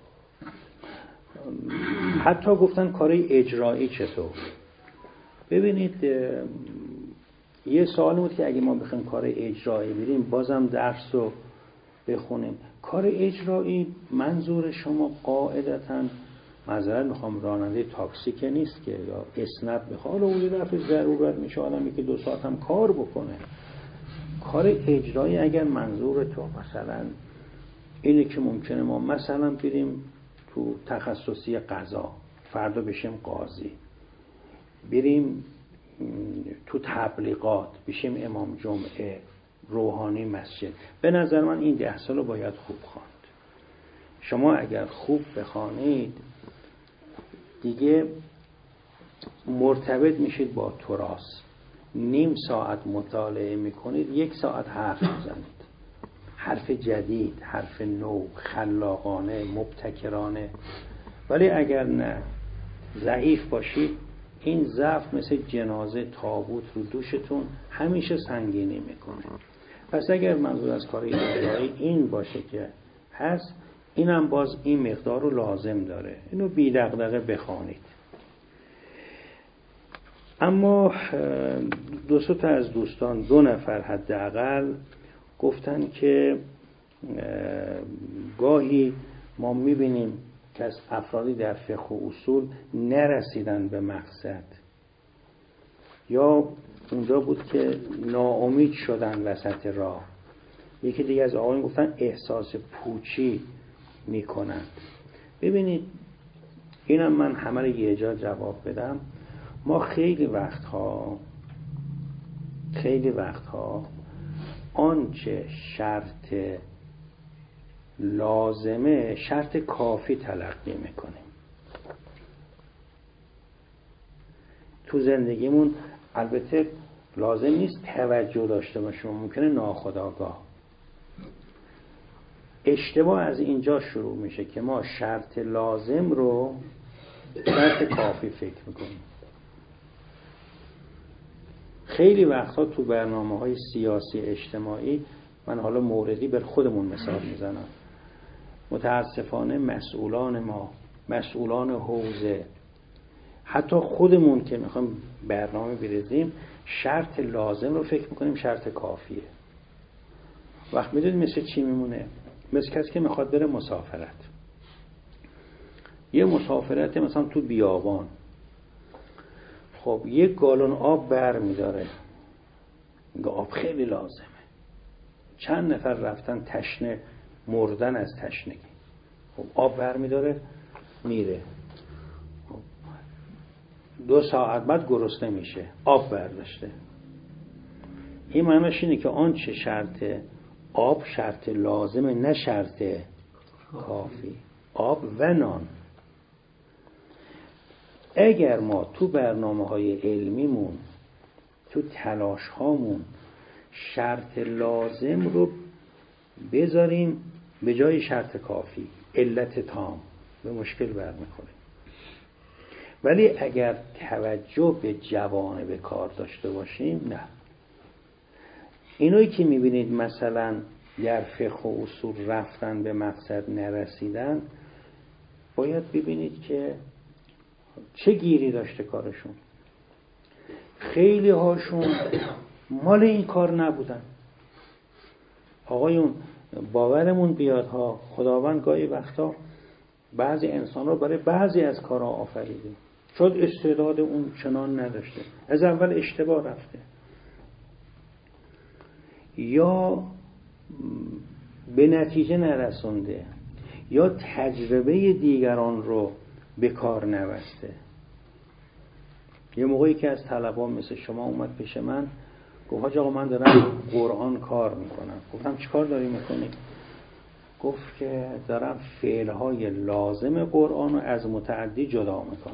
حتی گفتن کاری اجرایی چطور. ببینید یه سوال بود که اگه ما بخوایم کار اجرایی بریم بازم درس رو بخونیم. کار اجرایی منظور شما قاعدتاً، معذرت میخوام، راننده تاکسی که نیست که، یا اسنپ بخواد و یه دفعه ضرورت میشه آدمی که 2 ساعت هم کار بکنه. کار اجرایی اگر منظور تو مثلا اینه که ممکنه ما مثلا بریم تو تخصصی قضا، فردا بشیم قاضی، بریم تو تبلیغات بشیم امام جمعه، روحانی مسجد، به نظر من این 10 سال رو باید خوب خواند. شما اگر خوب بخوانید دیگه مرتبط میشید با تراث. نیم ساعت مطالعه میکنید، 1 ساعت حرف میزنید، حرف جدید، حرف نو، خلاقانه، مبتکرانه. ولی اگر نه ضعیف باشید، این ضعف مثل جنازه تابوت رو دوشتون همیشه سنگینی میکنه. پس اگر منظور از کار اجرایی این باشه که هست، اینم باز این مقدار رو لازم داره، اینو بی دغدغه بخوانید. اما 2 تا از دوستان، 2 نفر حداقل، گفتن که گاهی ما میبینیم که از افرادی در فقه و اصول نرسیدن به مقصد، یا اونجا بود که ناامید شدن وسط راه. یکی دیگه از آقایون گفتن احساس پوچی میکنن. ببینید اینم من همه یه جا جواب بدم. ما خیلی وقتها آنچه شرط لازمه شرط کافی تلقی میکنیم. تو زندگیمون البته لازم نیست توجه داشته باشیم، ممکنه ناخودآگاه. اشتباه از اینجا شروع میشه که ما شرط لازم رو شرط کافی فکر میکنیم. خیلی وقتا تو برنامه‌های سیاسی اجتماعی، من حالا موردی بر خودمون مثال میزنم، متاسفانه مسئولان ما، مسئولان حوزه، حتی خودمون که میخوایم برنامه بریزیم، شرط لازم رو فکر میکنیم شرط کافیه. وقت میدونید مثل چی میمونه؟ مثل کسی که میخواد بره مسافرت. یه مسافرت مثلا تو بیابان، خب 1 گالون آب بر میداره، آب خیلی لازمه. چند نفر رفتن تشنه، مردن از تشنگی، خب آب بر میداره میره، 2 ساعت بعد گرسنه میشه، آب برداشته. این معنیش اینه که آنچه شرط آب شرط لازمه، نه شرط کافی. آب و نان. اگر ما تو برنامه‌های علمیمون، تو تلاش هامون شرط لازم رو بذاریم به جای شرط کافی، علت تام، به مشکل برمیخوریم. ولی اگر توجه به جوانب کار داشته باشیم، نه. اینایی که میبینید مثلا در فقه و اصول رفتن به مقصد نرسیدن، باید ببینید که چه گیری داشته کارشون. خیلی هاشون مال این کار نبودن. آقایون باورمون بیاد ها، خداوند گاهی وقتا بعضی انسان رو برای بعضی از کارها آفریده، شاید استعداد اون چنان نداشته، از اول اشتباه رفته، یا به نتیجه نرسونده، یا تجربه دیگران رو به کار نبسته. یه موقعی که از طلبان مثل شما اومد پیش من، گفت حاج آقا من دارم قرآن کار میکنم. گفتم چی کار داری میکنی؟ گفت که دارم فعلهای لازم قرآن رو از متعدی جدا میکنم.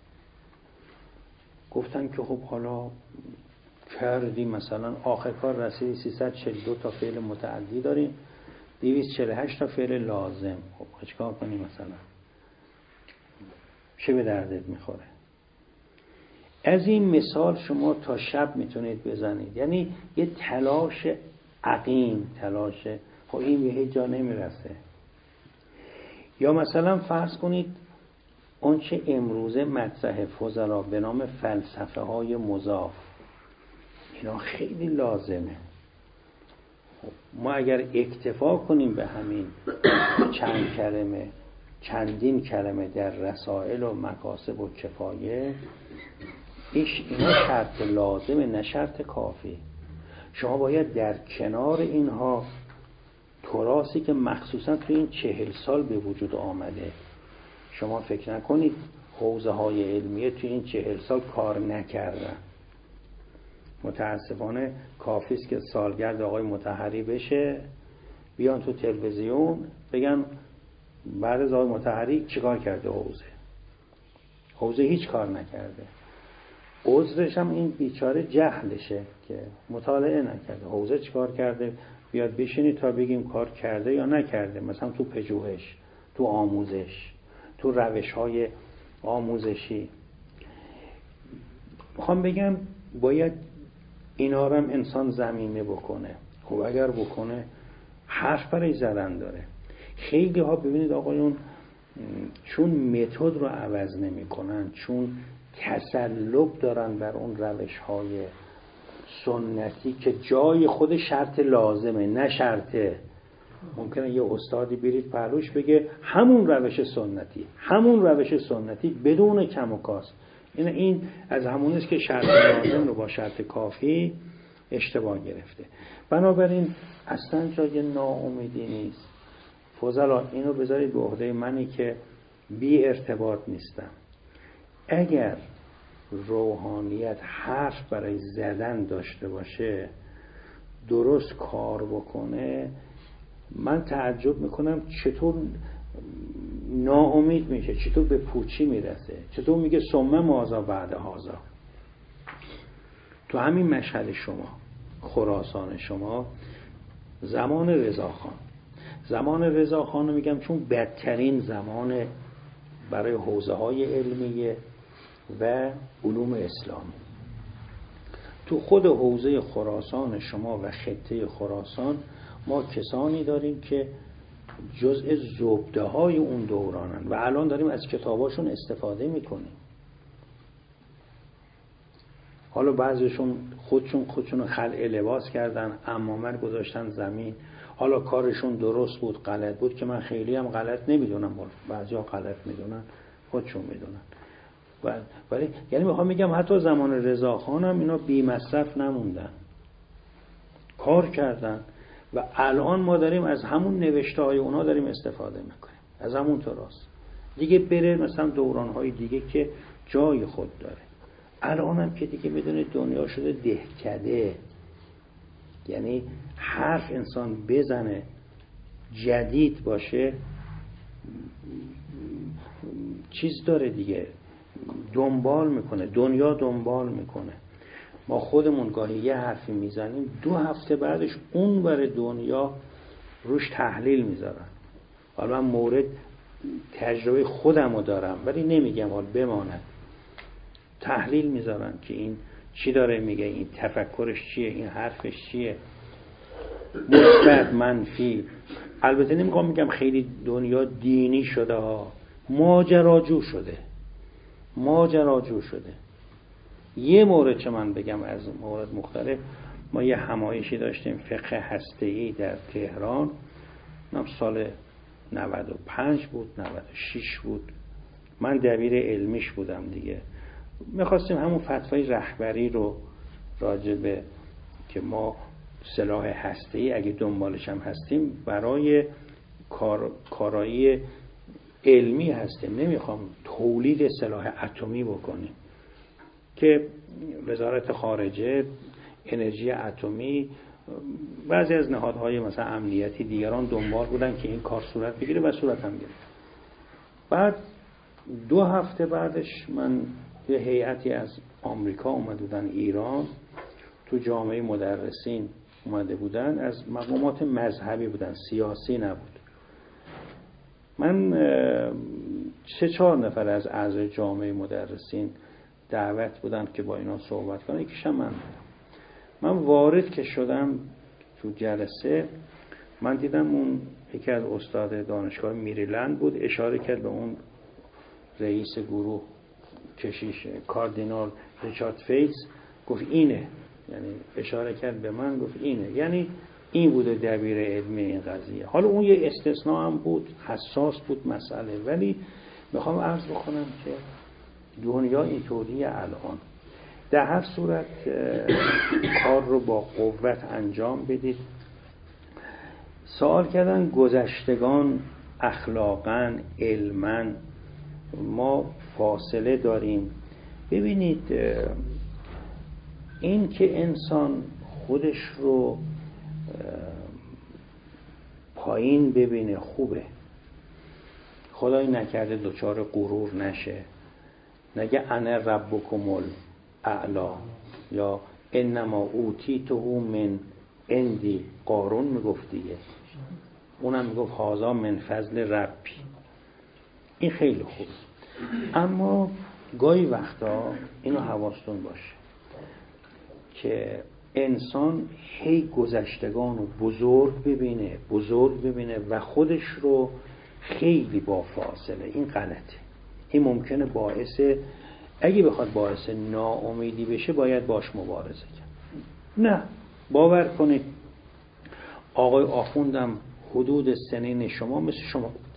گفتم که خب حالا کردی مثلا آخر کار رسیدی 342 تا فعل متعدی داریم، 248 تا فعل لازم. خب چیکار کنی مثلا؟ چه به دردت میخوره؟ از این مثال شما تا شب میتونید بزنید. یعنی یه تلاش عقیم، تلاش، خب این به هیچ جا نمیرسه. یا مثلا فرض کنید اون چه امروزه مطرح فضلا به نام فلسفه های مضاف، اینا خیلی لازمه. ما اگر اکتفا کنیم به همین چندین کلمه در رسائل و مکاسب و کفایه، اینا شرط لازمه نه شرط کافی. شما باید در کنار اینها تراثی که مخصوصا تو این 40 سال به وجود آمده، شما فکر نکنید حوزه های علمیه تو این 40 سال کار نکردن. متاسفانه کافیست که سالگرد آقای مطهری بشه، بیان تو تلویزیون بگن بعد از آقای مطهری چیکار کرده حوزه هیچ کار نکرده. عذرش هم این بیچاره جهلشه که مطالعه نکرده. حوزه چیکار کرده؟ بیاد بشینی تا بگیم کار کرده یا نکرده. مثلا تو پژوهش، تو آموزش، تو روش‌های آموزشی. میخوام بگم باید اینا رو هم انسان زمینه بکنه. خب اگر بکنه حرف برای زدن داره. خیلی ها ببینید آقایون چون متد رو عوض نمی کنن، چون تسلط دارن بر اون روش های سنتی که جای خود شرط لازمه نه شرطه. ممکنه یه استادی برید پهلوش بگه همون روش سنتی بدون کم و کاست. این از همون است که شرط لازم رو با شرط کافی اشتباه گرفته. بنابراین اصلا جای ناامیدی نیست. فضلا اینو بذارید به عهده منی که بی ارتباط نیستم. اگر روحانیت حرف برای زدن داشته باشه، درست کار بکنه، من تعجب میکنم چطور ناامید میشه، چطور به پوچی میرسه، چطور میگه ثم ماذا بعد هذا. تو همین مشهد شما، خراسان شما، زمان رضاخان رو میگم چون بدترین زمان برای حوزه های علمیه و علوم اسلامی. تو خود حوزه خراسان شما و خطه خراسان ما کسانی داریم که جزء زبده های اون دورانن و الان داریم از کتاباشون استفاده میکنیم. حالا بعضیشون خودشون خلع لباس کردن، عمامه گذاشتن زمین. حالا کارشون درست بود غلط بود که من خیلی هم غلط نمیدونم، بعضیا غلط میدونن، خودشون میدونن. ولی یعنی میخوام بگم حتی زمان رضاخان هم اینا بی مصرف نموندن، کار کردن و الان ما داریم از همون نوشته های اونا داریم استفاده میکنیم، از همون تراث دیگه. بره مثلا دورانهای دیگه که جای خود داره. الان هم که دیگه میدونه دنیا شده دهکده، یعنی حرف انسان بزنه جدید باشه چیز داره دیگه، دنبال میکنه، دنیا دنبال میکنه. ما خودمون گاهی یه حرفی میزنیم 2 هفته بعدش اون ور دنیا روش تحلیل میذارن. حالا من مورد تجربه خودمو دارم ولی نمیگم، حال بماند. تحلیل میذارن که این چی داره میگه، این تفکرش چیه، این حرفش چیه، مثبت منفی. البته نمیخوام میگم خیلی دنیا دینی شده ها، ماجراجو شده. یه مورد چه من بگم از مورد مختلف، ما یه همایشی داشتیم فقه هسته‌ای در تهران، سال 95 بود 96 بود، من دبیر علمیش بودم دیگه. میخواستیم همون فتوای رهبری رو راجع به که ما سلاح هسته‌ای اگه دنبالش هم هستیم برای کارایی علمی هستیم، نمیخوام تولید سلاح اتمی بکنیم، که وزارت خارجه، انرژی اتمی، بعضی از نهادهای مثلا امنیتی دیگران دنبال بودن که این کار صورت بگیره و صورت هم گرفت. بعد 2 هفته بعدش من یه هیئتی از آمریکا اومده بودن ایران، تو جامعه مدرسین اومده بودن، از مقامات مذهبی بودن، سیاسی نبود. من 3-4 نفر از اعضای جامعه مدرسین دعوت بودن که با اینا صحبت کنم، یکیشم من وارد که شدم تو جلسه، من دیدم اون یکی از استاد دانشگاه میریلند بود، اشاره کرد به اون رئیس گروه کشیش کاردینال ریچارد فیس، گفت اینه، یعنی اشاره کرد به من، گفت اینه، یعنی این بوده دبیر علمی این قضیه. حالا اون یه استثناء هم بود، حساس بود مسئله، ولی میخوام عرض بکنم که دنیا اینطوریه الان. در هر صورت کار رو با قوت انجام بدید. سوال کردن گذشتگان اخلاقاً، علماً ما فاصله داریم. ببینید این که انسان خودش رو پایین ببینه خوبه، خدای نکرده دچار غرور نشه، نگه انا ربکم الاعلی یا انما اوتیته من عندی. قارون میگفت دیگه، اونم میگفت هذا من فضل ربی. این خیلی خوب، اما گاهی وقتا اینو حواستون باشه که انسان هی گذشتگان رو بزرگ ببینه و خودش رو خیلی با فاصله. این غلطه. این ممکنه اگه بخواد باعث ناامیدی بشه باید باش مبارزه کرد. نه، باور کنید آقای آخوندم حدود سنین شما مثل شما بود،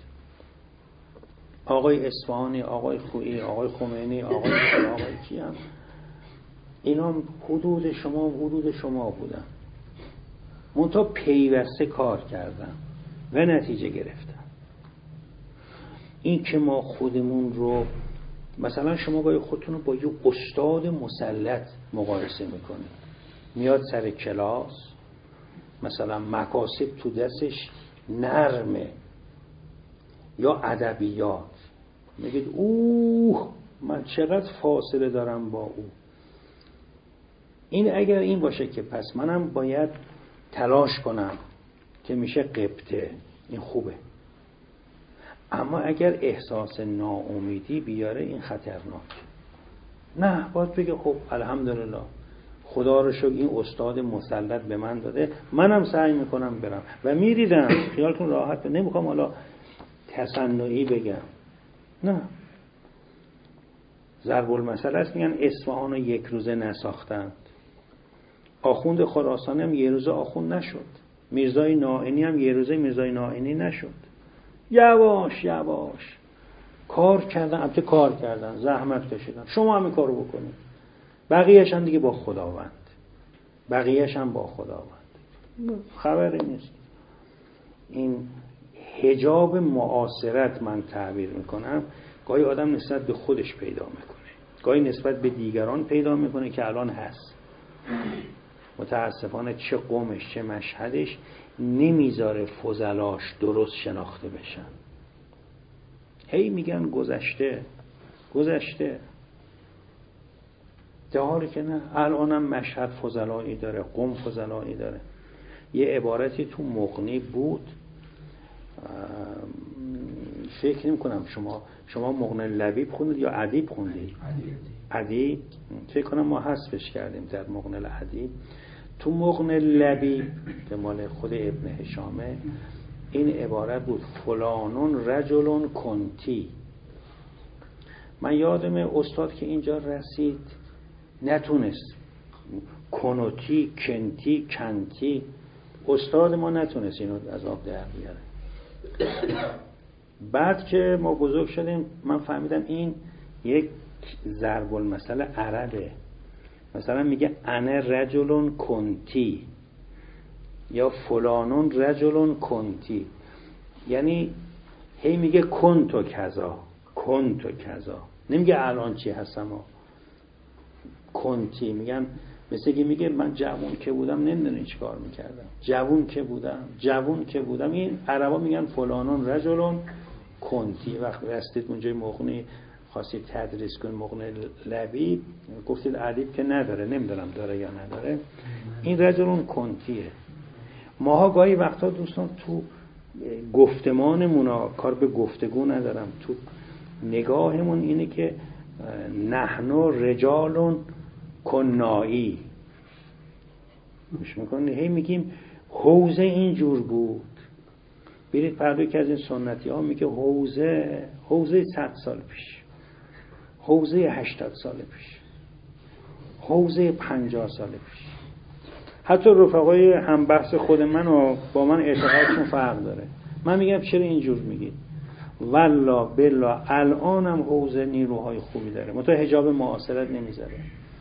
آقای اصفهانی، آقای خویی، آقای خمینی، آقای کی هم، اینا حدود شما بودن، منتها پیوسته کار کردن و نتیجه گرفتن. این که ما خودمون رو مثلا شما باید خودتون رو با یه استاد مسلط مقایسه میکنید، میاد سر کلاس مثلا مکاسب تو دستش نرمه یا ادبیات، میگید اوه من چقدر فاصله دارم با او. این اگر این باشه که پس منم باید تلاش کنم که میشه قبطه، این خوبه. اما اگر احساس ناامیدی بیاره این خطرناک. نه، باید بگه خب الحمدلله خدا رو شکر این استاد مسلط به من داده، منم سعی میکنم برم و میریدم. خیالتون راحت، نمیخوام حالا تصنعی بگم، نه. ضرب المثل است، میگن اصفهان رو یک روزه نساختند. آخوند خراسانی هم یه روزه آخوند نشد. میرزای نائینی هم یه روزه میرزای نائینی نشد. یواش کار کردن، زحمت کشیدن. شما هم این کارو بکنید، بقیه‌اش هم دیگه با خداوند، خبری نیست. این حجاب معاصرت من تعبیر میکنم، گاهی آدم نسبت به خودش پیدا میکنه، گاهی نسبت به دیگران پیدا میکنه که الان هست. متاسفانه چه قومش چه مشهدش نمیذاره فضلاش درست شناخته بشن. هی میگن گذشته، در حالی که نه، الانم مشهد فضلایی داره، قم فضلایی داره. یه عبارتی تو مغنی بود، فکر نمی کنم شما مغنی لبیب خوندید یا ادیب خوندید؟ ادیب. فکر کنم ما حذفش کردیم در مغنی ادیب. تو مغنی لبیب که مال خود ابن هشامه این عبارت بود فلانون رجلون کنتی. من یادم استاد که اینجا رسید نتونست کنوتی، کنتی، کنتی، استاد ما نتونست اینو از آب در بیاره. بعد که ما بزرگ شدیم من فهمیدم این یک ضرب المثل عربه. مثلا میگه انا رجلون کنتی یا فلانون رجلون کنتی، یعنی هی میگه کنتو کذا، نمیگه الان چی هستم. کنتی میگن مثل که میگه من جوون که بودم نمیدونی چی کار میکردم، جوون که بودم. این عربا میگن فلانون رجلون کنتی. وقت رستید اونجای مغنی خواستید تدریس کن مغنی لبیب، گفتید ادیب که نداره، نمیدونم داره یا نداره، این رجلون کنتیه. ماها گاهی وقتا دوستان تو گفتمانمون، کار به گفتگو ندارم، تو نگاهمون اینه که نحن رجالون کنایی مش میکنه، هی میگیم حوزه اینجور بود. برید پردوی که از این سنتی ها میگه حوزه 100 سال پیش، حوزه 80 سال پیش، حوزه 50 سال پیش. حتی رفقای هم بحث خود من و با من اعتقادشون فرق داره. من میگم چرا اینجور میگید؟ والله بالله الانم حوزه نیروهای خوبی داره، منتها حجاب معاصرت نمیذاره.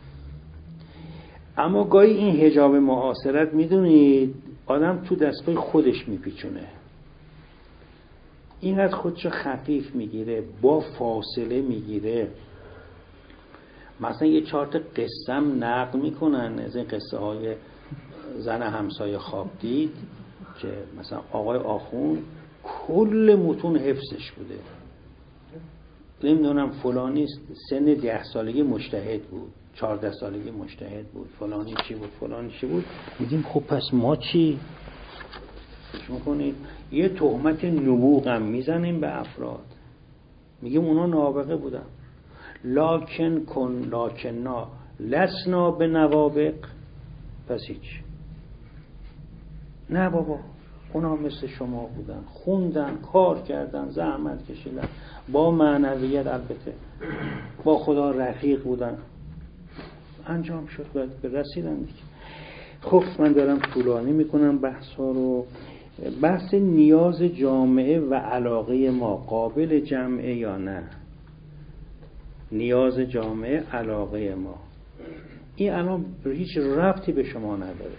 اما گاهی این حجاب معاصرت میدونید آدم تو دستگاه خودش میپیچونه، اینقدر خودشو خفیف میگیره، با فاصله میگیره. مثلا یه 4 تا قصم نقل میکنن از این قصه های زن همسایه خواب دید که مثلا آقای آخوند کل متون حفظش بوده، نمیدونم فلانی سن 10 سالگی مجتهد بود، 14 سالگی مجتهد بود، فلانی چی بود، فلانی چی بود. میگیم خب پس ما چی؟ شما کنید یه تهمت نبوغ هم میزنیم به افراد، میگیم اونا نابغه بودن. لکننا لسنا به نوابق. پس هیچ. نه بابا، اونا مثل شما بودن، خوندن، کار کردن، زحمت کشیدن، با معنویت، البته با خدا رفیق بودن، انجام شد به رسیدن دیگه. خب من دارم طولانی میکنم بحث ها رو. بحث نیاز جامعه و علاقه ما قابل جمعه یا نه؟ نیاز جامعه، علاقه ما، این الان هیچ ربطی به شما نداره.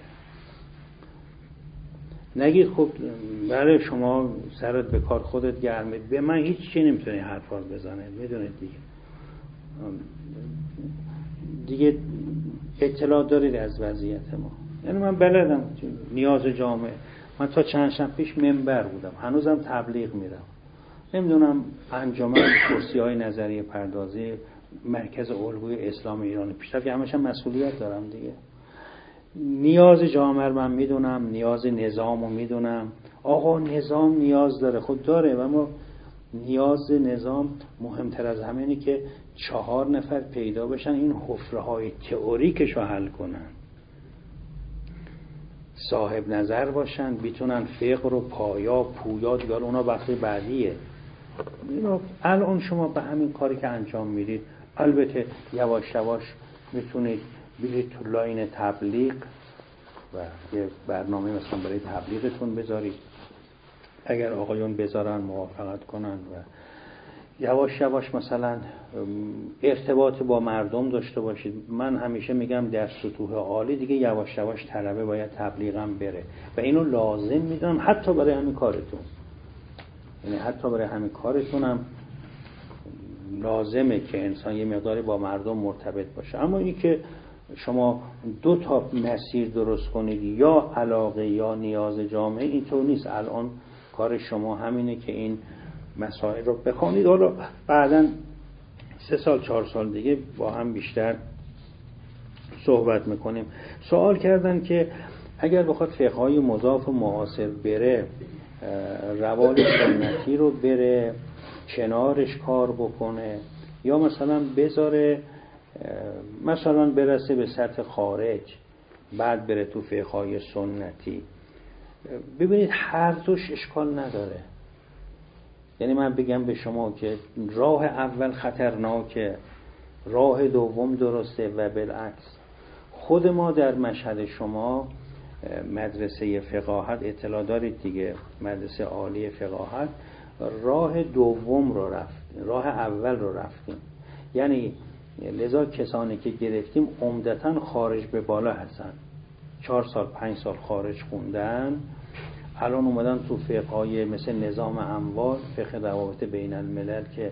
نگید خب برای شما سرت به کار خودت گرمه، به من هیچ چی نمیتونی حرفا بزنه. میدونید دیگه اطلاع دارید از وضعیت ما. یعنی من بلدم نیاز جامعه. من تا چند شب پیش منبر بودم، هنوزم تبلیغ میرم، نمیدونم انجمن کرسی‌های نظریه پردازی مرکز الگوی اسلام ایران پیشرفت، که همش مسئولیت دارم دیگه. نیاز جامعه رو من میدونم، نیاز نظام رو میدونم. آقا نظام نیاز داره، خود داره، و ما نیاز نظام مهمتر از همه اینه که 4 نفر پیدا بشن این حفره‌های تئوریکش رو حل کنن، صاحب نظر باشن، بیتونن فقه رو پایا پویا دیگه اونا وقتی بعدیه. الان شما به همین کاری که انجام میدید، البته یواش یواش میتونید برید تو لاین تبلیغ و یه برنامه مثلا برای تبلیغتون بذارید، اگر آقایون بذارن موافقت کنن، و یواش یواش مثلا ارتباط با مردم داشته باشید. من همیشه میگم در سطوح عالی دیگه یواش یواش طلبه باید تبلیغم بره و اینو لازم میدونم حتی برای همین کارتون. یعنی حتی برای همین کارتون هم لازمه که انسان یه مقداری با مردم مرتبط باشه. اما این که شما 2 تا مسیر درست کنید، یا علاقه یا نیاز جامعه، اینطور نیست. الان کار شما همینه که این مسائل رو بخونید، حالا بعداً 3 سال 4 سال دیگه با هم بیشتر صحبت میکنیم. سوال کردن که اگر بخواد فقه‌های مضاف و معاصر بره، روال سنتی رو بره کنارش کار بکنه، یا مثلا بذاره مثلا برسه به سطح خارج بعد بره تو فقه‌های سنتی. ببینید هر دوش اشکال نداره. یعنی من بگم به شما که راه اول خطرناکه، راه دوم درسته و بالعکس. خود ما در مشهد شما مدرسه فقاهت اطلاع دارید دیگه، مدرسه عالی فقاهت، راه دوم رو رفتیم، راه اول رو رفتیم. یعنی لذا کسانی که گرفتیم عمدتاً خارج به بالا هستن، 4 سال 5 سال خارج خوندن، الان اومدن تو فقه‌های مثل نظام اموال، فقه روابط بین الملل که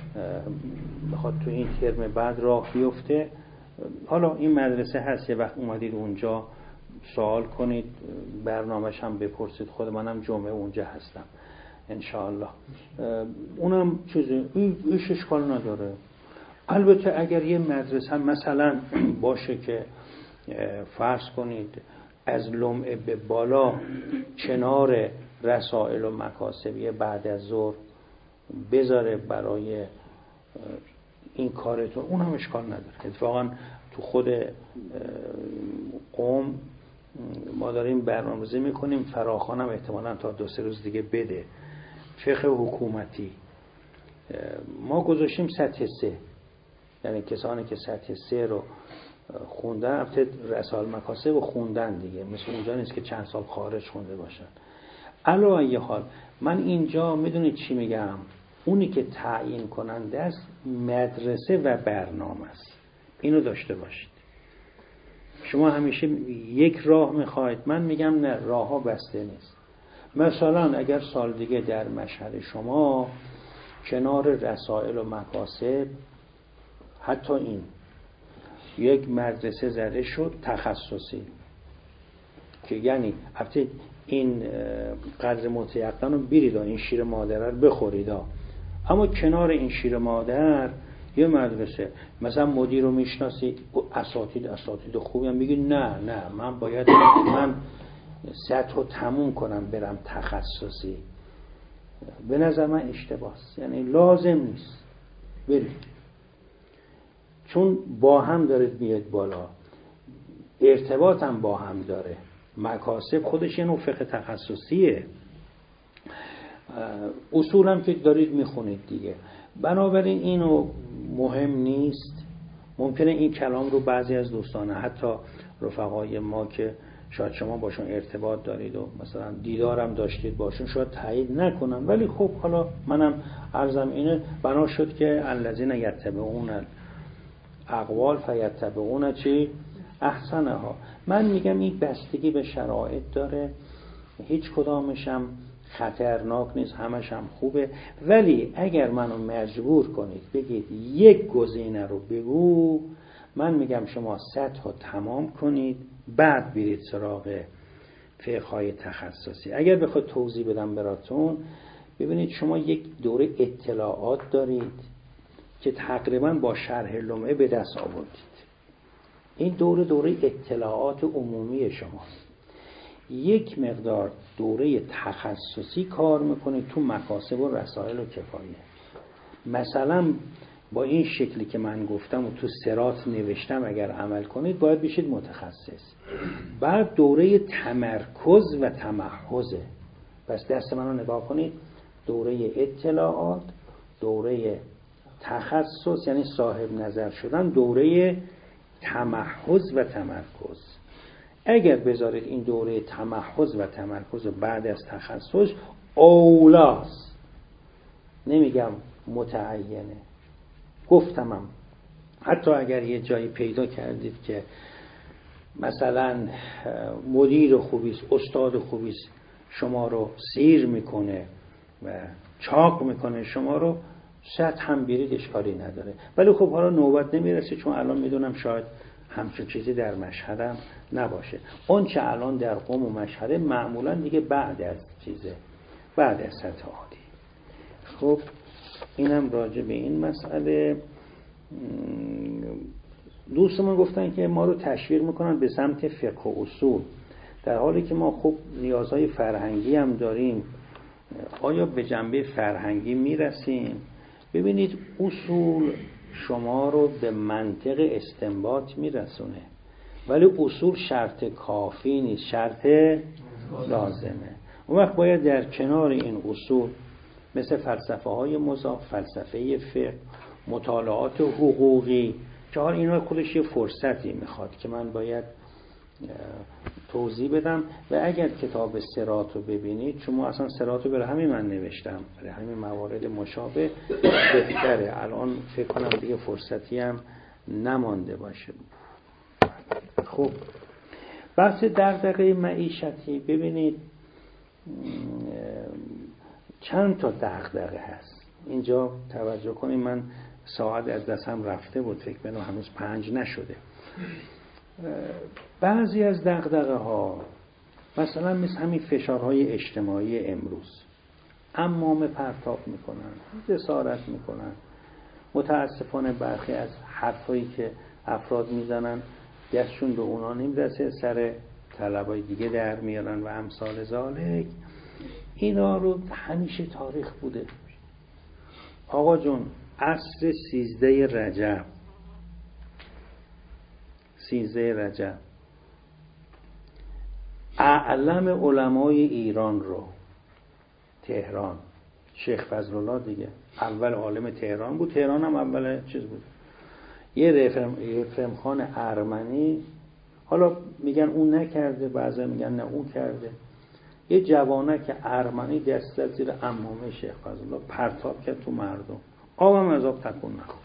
بخواد تو این ترم بعد راه بیفته. حالا این مدرسه هست، یه وقت اومدید اونجا سوال کنید، برنامه‌ش هم بپرسید، خود منم جمعه اونجا هستم انشاءالله. اونم چیزی ایش اشکال نداره. البته اگر یه مدرسه مثلا باشه که فرض کنید از لمعه به بالا کنار رسائل و مکاسبی بعد از ظهر بذاره برای این کارتون، اون هم اشکال نداره. اتفاقا تو خود قم ما داریم برنامه‌ریزی میکنیم، فراخوان هم احتمالاً تا 2-3 روز دیگه بده، فقه حکومتی. ما گذاشتیم سطح 3، یعنی کسانی که سطح 3 رو خوندن، البته رسائل مکاسب و خوندن دیگه، مثل اونجا نیست که چند سال خارج خونده باشن. علی ای حال من اینجا میدونید چی میگم، اونی که تعیین کننده است مدرسه و برنامه است. اینو داشته باشید. شما همیشه یک راه میخواید، من میگم نه، راه ها بسته نیست. مثلا اگر سال دیگه در مشهد شما کنار رسائل و مکاسب حتی این یک مدرسه زده شد تخصصی، که یعنی البته این قدر متیقن رو برید، این شیر مادر رو بخورید، اما کنار این شیر مادر یه مدرسه، مثلا مدیر رو میشناسید، اساتید خوبی هم میگی نه من باید من سطح رو تموم کنم برم تخصصی. به نظر من اشتباهه، یعنی لازم نیست برید، چون با هم دارید میاد بالا، ارتباط هم با هم داره. مکاسب خودش یه نوع فقه تخصصیه، اصول هم که دارید میخونید دیگه. بنابراین اینو مهم نیست. ممکنه این کلام رو بعضی از دوستان، حتی رفقای ما که شاید شما باشون ارتباط دارید و مثلا دیدارم داشتید باشون، شاید تایید نکنم، ولی خب حالا منم عرضم اینه، بنا شد که الذین یتبعون اقوال فیتبعون چی احسنها. من میگم این بستگی به شرایط داره، هیچ کدامشم خطرناک نیست، همش هم خوبه. ولی اگر منو مجبور کنید بگید یک گزینه رو بگو، من میگم شما سطح رو تمام کنید، بعد برید سراغ فقه‌های تخصصی. اگر بخواد توضیح بدم براتون، ببینید شما یک دوره اطلاعات دارید که تقریبا با شرح لمعه به دست آوردید. این دوره اطلاعات عمومی شماست. یک مقدار دوره تخصصی کار میکنید تو مکاسب و رسائل و کفایه. مثلا با این شکلی که من گفتم و تو صراط نوشتم اگر عمل کنید باید بشید متخصص. بعد دوره تمرکز و تمحضه. پس دست منو نگاه کنید، دوره اطلاعات، دوره تخصص یعنی صاحب نظر شدن، دوره تمحض و تمرکز. اگر بذارید این دوره تمحض و تمرکز بعد از تخصص، اولاست، نمیگم متعینه، گفتمم حتی اگر یه جایی پیدا کردید که مثلا مدیر خوبیست، استاد خوبیست، شما رو سیر میکنه و چاق میکنه شما رو، سطح هم برید اشکالی نداره. ولی خب حالا نوبت نمیرسه، چون الان میدونم شاید همچون چیزی در مشهدم نباشه. اون چه الان در قم و مشهد معمولا دیگه بعد از چیزه، بعد از سطح عادی. خب اینم راجع به این مسئله. دوستمون گفتن که ما رو تشویق میکنن به سمت فقه و اصول، در حالی که ما خب نیازهای فرهنگی هم داریم. آیا به جنبه فرهنگی میرسیم؟ ببینید اصول شما رو به منطق استنباط میرسونه، ولی اصول شرط کافی نیست، شرط لازمه. اون وقت باید در کنار این اصول مثل فلسفه های مضاف، فلسفه فقه، مطالعات حقوقی، که حال اینا خودش یه فرصتی میخواد که من باید توضیح بدم. و اگر کتاب صراط رو ببینید، شما اصلا صراط رو برای همین من نوشتم، برای همین موارد مشابه بهتره. الان فکر کنم دیگه فرصتی هم نمانده باشه. خب بحث دغدغه معیشتی، ببینید چند تا دغدغه هست اینجا، توجه کنید. من ساعت از دستم رفته بود، فکر کنم هنوز 5 نشده. بعضی از دغدغه ها مثلا مثل همین فشارهای اجتماعی امروز، عمامه پرتاب میکنن، جسارت میکنن. متاسفانه برخی از حرفایی که افراد میزنن دستشون به اونا نمیرسه، سر طلبای دیگه در میارن و امثال ذالک. اینا رو همیشه تاریخ بوده. آقا جون عصر 13 رجب اعلم علمای ایران رو، تهران، شیخ فضلالله دیگه اول عالم تهران بود، تهران هم اول چیز بود، یه رفرم خان ارمنی، حالا میگن اون نکرده، بعضا میگن نه اون کرده، یه جوانک ارمنی دست زد زیر عمامه شیخ فضلالله، پرتاب کرد تو مردم، آبم از آب تکون نخورد.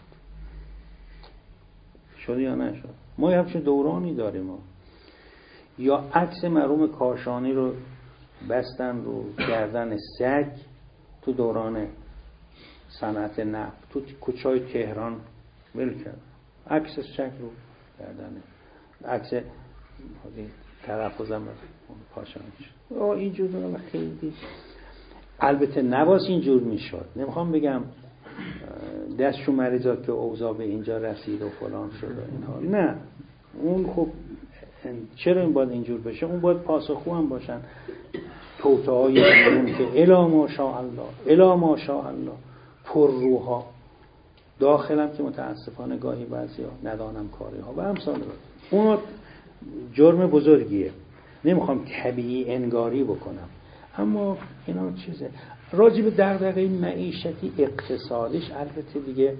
شد یا نشد؟ ما یه همچین دورانی داریم ما. یا عکس مرحوم کاشانی رو بستن رو گردن سگ تو دوران صنعت نفت تو کوچه‌های تهران ول کردن، عکس سگ رو گردنه، عکس تلفظم کاشانی شد. اینجور دارم خیلی. البته نباس اینجور میشد، نمیخوام بگم دستشون مریضات که اوضاع به اینجا رسید و فلان شد و اینها، نه، اون خب چرا این باید اینجور بشه؟ اون باید پاسخگو هم باشن. توته‌های اون که الا ماشاءالله الا ماشاءالله پر روها، داخلم که متاسفانه گاهی بعضیا ندانم کاری ها و امثال اون جرم بزرگیه، نمیخوام طبیعی انگاری بکنم، اما اینا چیزه. راجع به دغدغه معیشتی اقتصادیش البته دیگه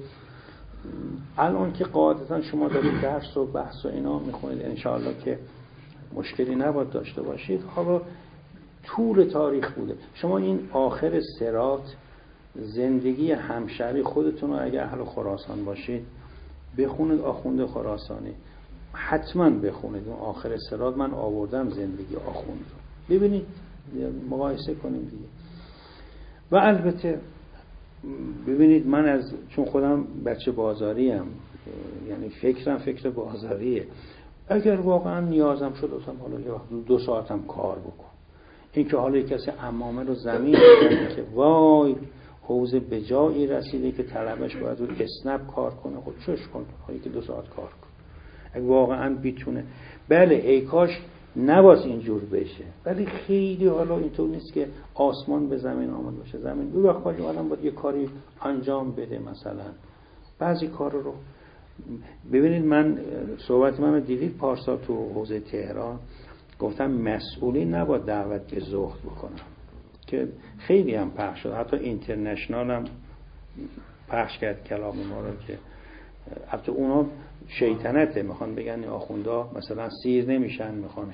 الان که قاعدتا شما دارید درس و بحث و اینا میخونید، انشاءالله که مشکلی نباید داشته باشید. حالا طول تاریخ بوده. شما این آخر صراط زندگی همشهری خودتون رو اگر اهل خراسان باشید بخونید، آخوند خراسانی حتما بخونید. اون آخر صراط من آوردم زندگی آخوند رو ببینید، مقایسه کنیم دیگه. و البته ببینید من چون خودم بچه بازاریم، یعنی فکرم فکر بازاریه، اگر واقعا نیازم شد اصلا حالا 2 ساعتم کار بکن. این که حالا کسی عمامه رو زمین بزنه که وای حوض به جایی رسیده که طلبش باید رو اسنپ کار کنه، خود چش کن حالا که 2 ساعت کار کن اگه واقعا بیتونه. بله ای کاش نباید اینجور بشه، ولی خیلی حالا اینطور نیست که آسمان به زمین آمد باشه. زمین دو وقت باید آدم باید یه کاری انجام بده. مثلا بعضی کار رو ببینید، من صحبت من رو دیدید پارسا تو حوزه تهران گفتم مسئولین نباید دعوت به زهد بکنم که خیلی هم پخش شد، حتی اینترنشنال هم پخش کرد کلام ما رو که البته اونا شیطنته، میخوان بگن آخوندا مثلا سیر نمیشن، میخوان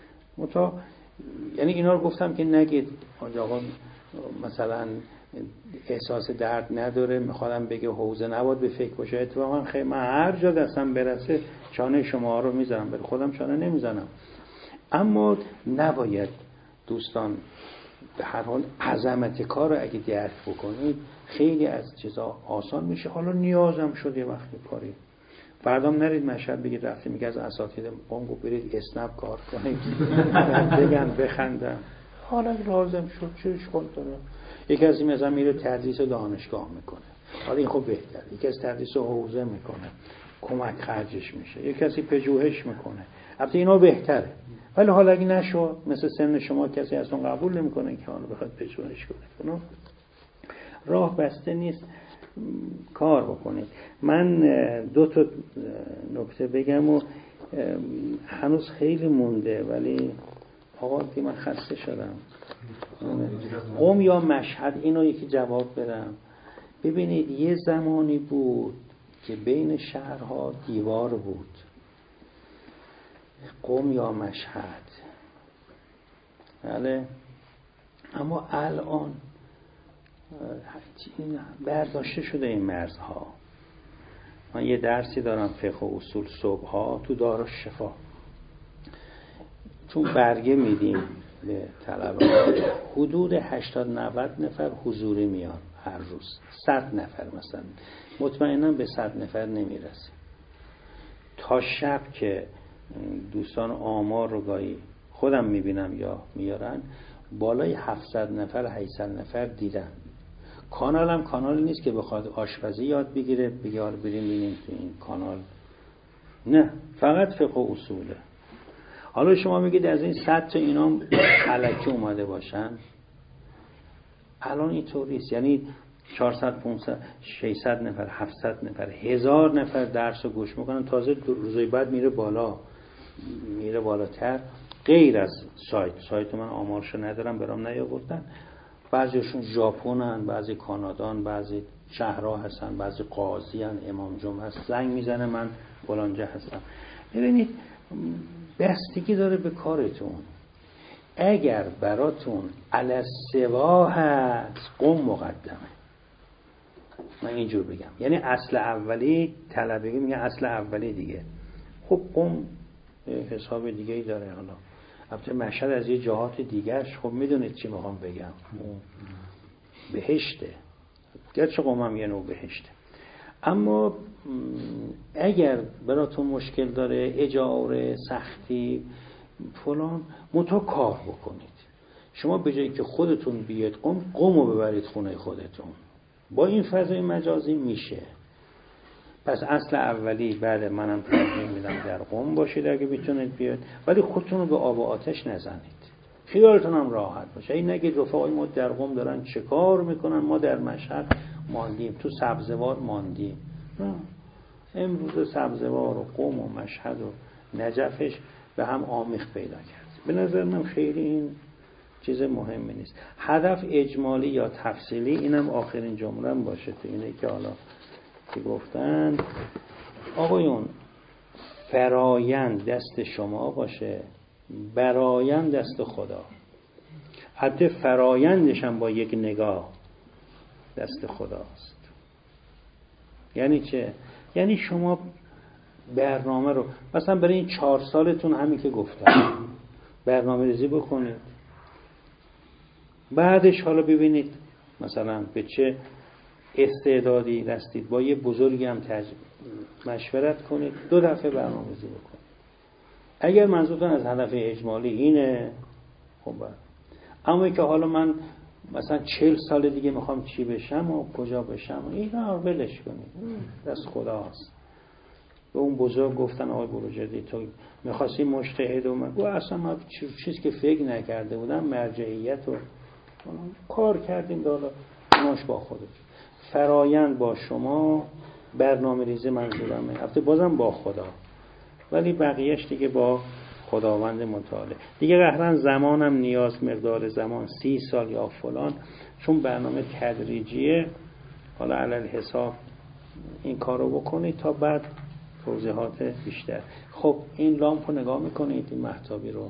یعنی اینا رو گفتم که نگید آقا مثلا احساس درد نداره، میخوادم بگه حوزه نباید به فکر باشه. اتفاقا خیلی من هر جا دستم برسه چانه شما رو میذارم، برای خودم چانه نمیزنم. اما نباید دوستان به هر حال عظمت کار رو اگه درک بکنید خیلی از چیزا آسان میشه. حالا نیازم شد یه وقتی کاری، فردام نرید مشهد بگید رفتیم میگه از اساتید قم برید اسنپ کار کنید بگن بخندن. حالا لازم شد چش کن داره. یکی از این مثلا میره تدریس دانشگاه میکنه، حالا این خب بهتره. یکی از تدریس حوزه میکنه، کمک خرجش میشه. یکی کسی پژوهش میکنه، البته اینا بهتره. ولی حالا اگه نشو مثل سن شما کسی از اون قبول نمیکنه که حالا بخواد پژوهش کنه، راه بسته نیست، کار بکنید. من 2 تا نکته بگم و هنوز خیلی مونده، ولی آقا دیگه من خسته شدم. قم یا مشهد اینو یکی جواب بدم. ببینید یه زمانی بود که بین شهرها دیوار بود، قم یا مشهد، بله، اما الان برداشته شده این مرزها. من یه درسی دارم فقه و اصول صبحها تو دارالشفا، چون برگه میدیم به طلبه، حدود 80-90 نفر حضوری میان هر روز. 100 نفر مثلا، مطمئناً به 100 نفر نمیرسه. تا شب که دوستان آمار رو گاهی خودم میبینم یا میارن، بالای 700 نفر 800 نفر دیدن. کانال هم کانالی نیست که بخواد آشپزی یاد بگیره بگه بریم ببینیم تو این کانال، نه، فقط فقه و اصوله. حالا شما میگید از این 100 تا اینا الکی اومده باشن، الان اینطوریست. یعنی 400 500 600 نفر 700 نفر 1000 نفر درس رو گوش میکنن. تازه روزای بعد میره بالا، میره بالاتر. غیر از سایت من آمارشو ندارم برام نیاوردن. بعضیشون ژاپنن، بعضی کانادان، بعضی شهرها هستن، بعضی قاضی هستن، امام جمعه هست، زنگ میزنه من فلانجا هستم. ببینید بستگی داره به کارتون. اگر براتون علی السوا هست قم مقدمه، من اینجور بگم، یعنی اصل اولی طلبگی میگن اصل اولی دیگه. خب قم حساب دیگه ای داره. حالا البته مشهد از یه جهات دیگرش خب میدونید چی میخوام بگم، بهشته، گرچه قم هم یه نوع بهشته. اما اگر براتون مشکل داره اجاره سختی فلان، متا کار بکنید. شما به جایی که خودتون بیاد قم رو ببرید خونه خودتون، با این فضای مجازی میشه. پس اصل اولی بله منم ترجیح میدم در قم باشید اگه میتونید بیاد، ولی خودتون رو به آب و آتش نزنید، خیالتون هم راحت باشه. این نگید رفقای ما در قم دارن چه کار میکنن، ما در مشهد ماندیم، تو سبزوار ماندیم. نه، امروز سبزوار و قم و مشهد و نجفش به هم آمیخت پیدا کرد. به نظر من خیلی این چیز مهمی نیست. هدف اجمالی یا تفصیلی، اینم آخرین جمله‌ام باشه تو اینه که حالا که گفتن آقایون فرایند دست شما باشه، برایند دست خدا. حتی فرایندش هم با یک نگاه دست خداست. یعنی چه؟ یعنی شما برنامه رو مثلا برای این 4 سالتون همین که گفتم برنامه ریزی بکنید، بعدش حالا ببینید مثلا به چه استعدادی رسید، با یه بزرگی هم مشورت کنید، 2 دفعه برنامه ریزی بکنید. اگر منظورتون از هدف اجمالی اینه خب اما که حالا من مثلا 40 سال دیگه میخوام چی بشم و کجا بشم، اینا ولش کنید، دست خداست. به اون بزرگ گفتن آقای بروجردی تو میخواستی مجتهد و من گفت اصلا من چیزی که فکر نکرده بودم مرجعیت و کار کردیم دالا ناش با خودت. فرایند با شما، برنامه ریزی منظورمه، البته بازم با خدا، ولی بقیهش دیگه با خداوند متعال. دیگه قهرن زمانم نیاز، مقدار زمان 30 سال یا فلان، چون برنامه تدریجیه، حالا علل حساب این کار رو بکنید تا بعد توضیحات بیشتر. خب این لامپ رو نگاه میکنید، این مهتابی رو،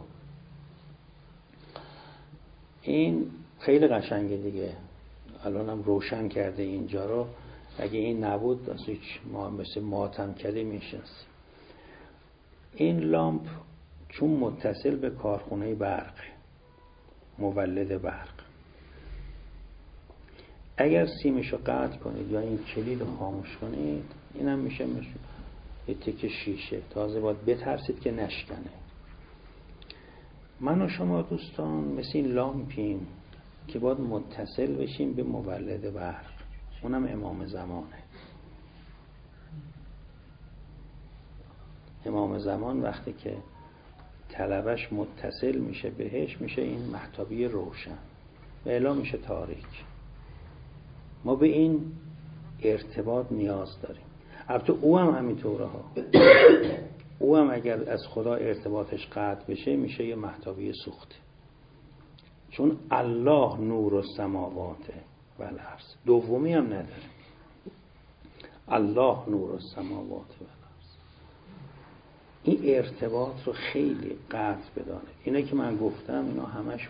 این خیلی قشنگه دیگه، الانم روشن کرده اینجا رو. اگه این نبود از هیچ ما مثل ماتم کده میشناسیم. این لامپ چون متصل به کارخونه برق، مولد برق، اگر سیمشو قطع کنید یا این کلید رو خاموش کنید، اینم میشه یه تکه شیشه. تازه باید بترسید که نشکنه. من و شما دوستان مثل این لامپیم که باید متصل بشیم به مولد برق، اونم امام زمانه. امام زمان وقتی که طلبش متصل میشه بهش، میشه این مهتابی روشن و الا میشه تاریک. ما به این ارتباط نیاز داریم. البته او هم همینطوره ها. او هم اگر از خدا ارتباطش قطع بشه میشه یه مهتابی سوخته، چون الله نور السماوات و الارض، دومی هم نداره. الله نور السماوات و الارض. این ارتباط رو خیلی قطع بدانید. اینه که من گفتم اینا همش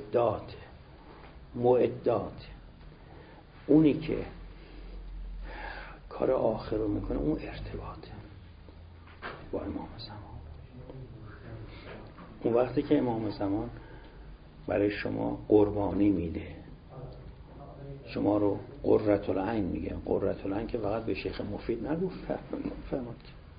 معدات. اونی که کار آخر رو میکنه اون ارتباطه با امام زمان. اون وقتی که امام زمان برای شما قربانی میده، شما رو قرة العین میگه. قرة العین که فقط به شیخ مفید نگفت، فرمود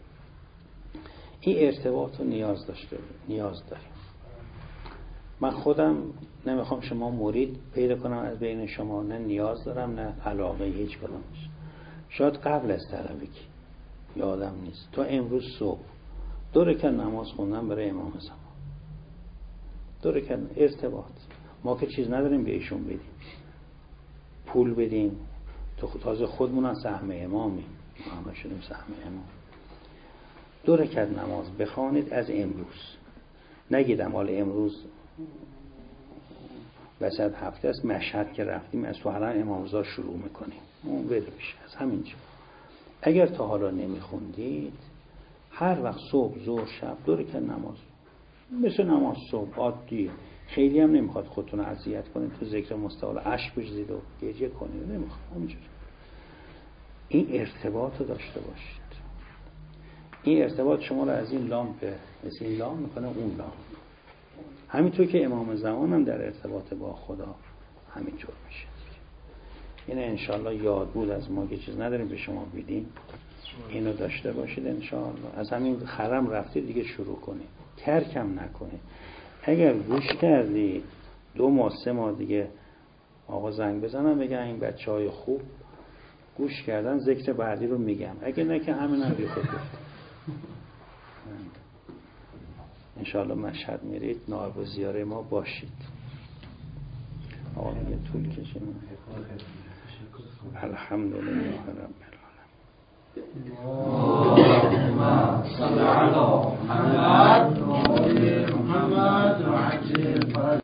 این ارتباط رو نیاز داریم. من خودم نمیخوام شما مرید پیدا کنم از بین شما، نه نیاز دارم نه علاقه هیچ کدامش. شاید قبل از طلبگی یادم نیست تا امروز صبح 2 رکعت نماز خوندم برای امام زمان. 2 رکعت ارتباط. ما که چیز نداریم به ایشون بدیم، پول بدیم، تو تازه خودمون هم سهم امامیم، ما شدیم سهم امام. 2 رکعت نماز بخوانید از امروز. نگیدم حالا امروز وسط هفته است، مشهد که رفتیم از تو حرم امامزا شروع میکنیم، اون بره میشه از همینجا. اگر تا حالا نمیخوندید هر وقت صبح ظهر شب 2 رکعت نماز، مثل نماز صبح عادیه، خیلی هم نمیخواد خودتون رو اذیت کنید تو ذکر مستعال اشک بریزید و گریه کنید، نمیخواد همینجوری. این ارتباط رو داشته باشید. این ارتباط شما رو از این لامپ مثل این لامپ میکنه اون لامپ. همینطور که امام زمان هم در ارتباط با خدا همینطور میشه. این انشالله یاد بود از ما که چیز نداریم به شما بدیم، اینو داشته باشید انشالله. از همین خرم رفتید دیگه شروع کنید، ترکم نکنید. اگر گوش کردید 2 ماه 3 ماه دیگه آقا زنگ بزنم بگن این بچهای خوب گوش کردن ذکر بعدی رو میگم، اگه نه که همین هم بی خود گفتم. انشاءالله مشهد میرید نائب و زیاره ما باشید. آقا میگه طول کشیم. الحمدلله رب العالمین. اللهم صل علی محمد و آل محمد و عجل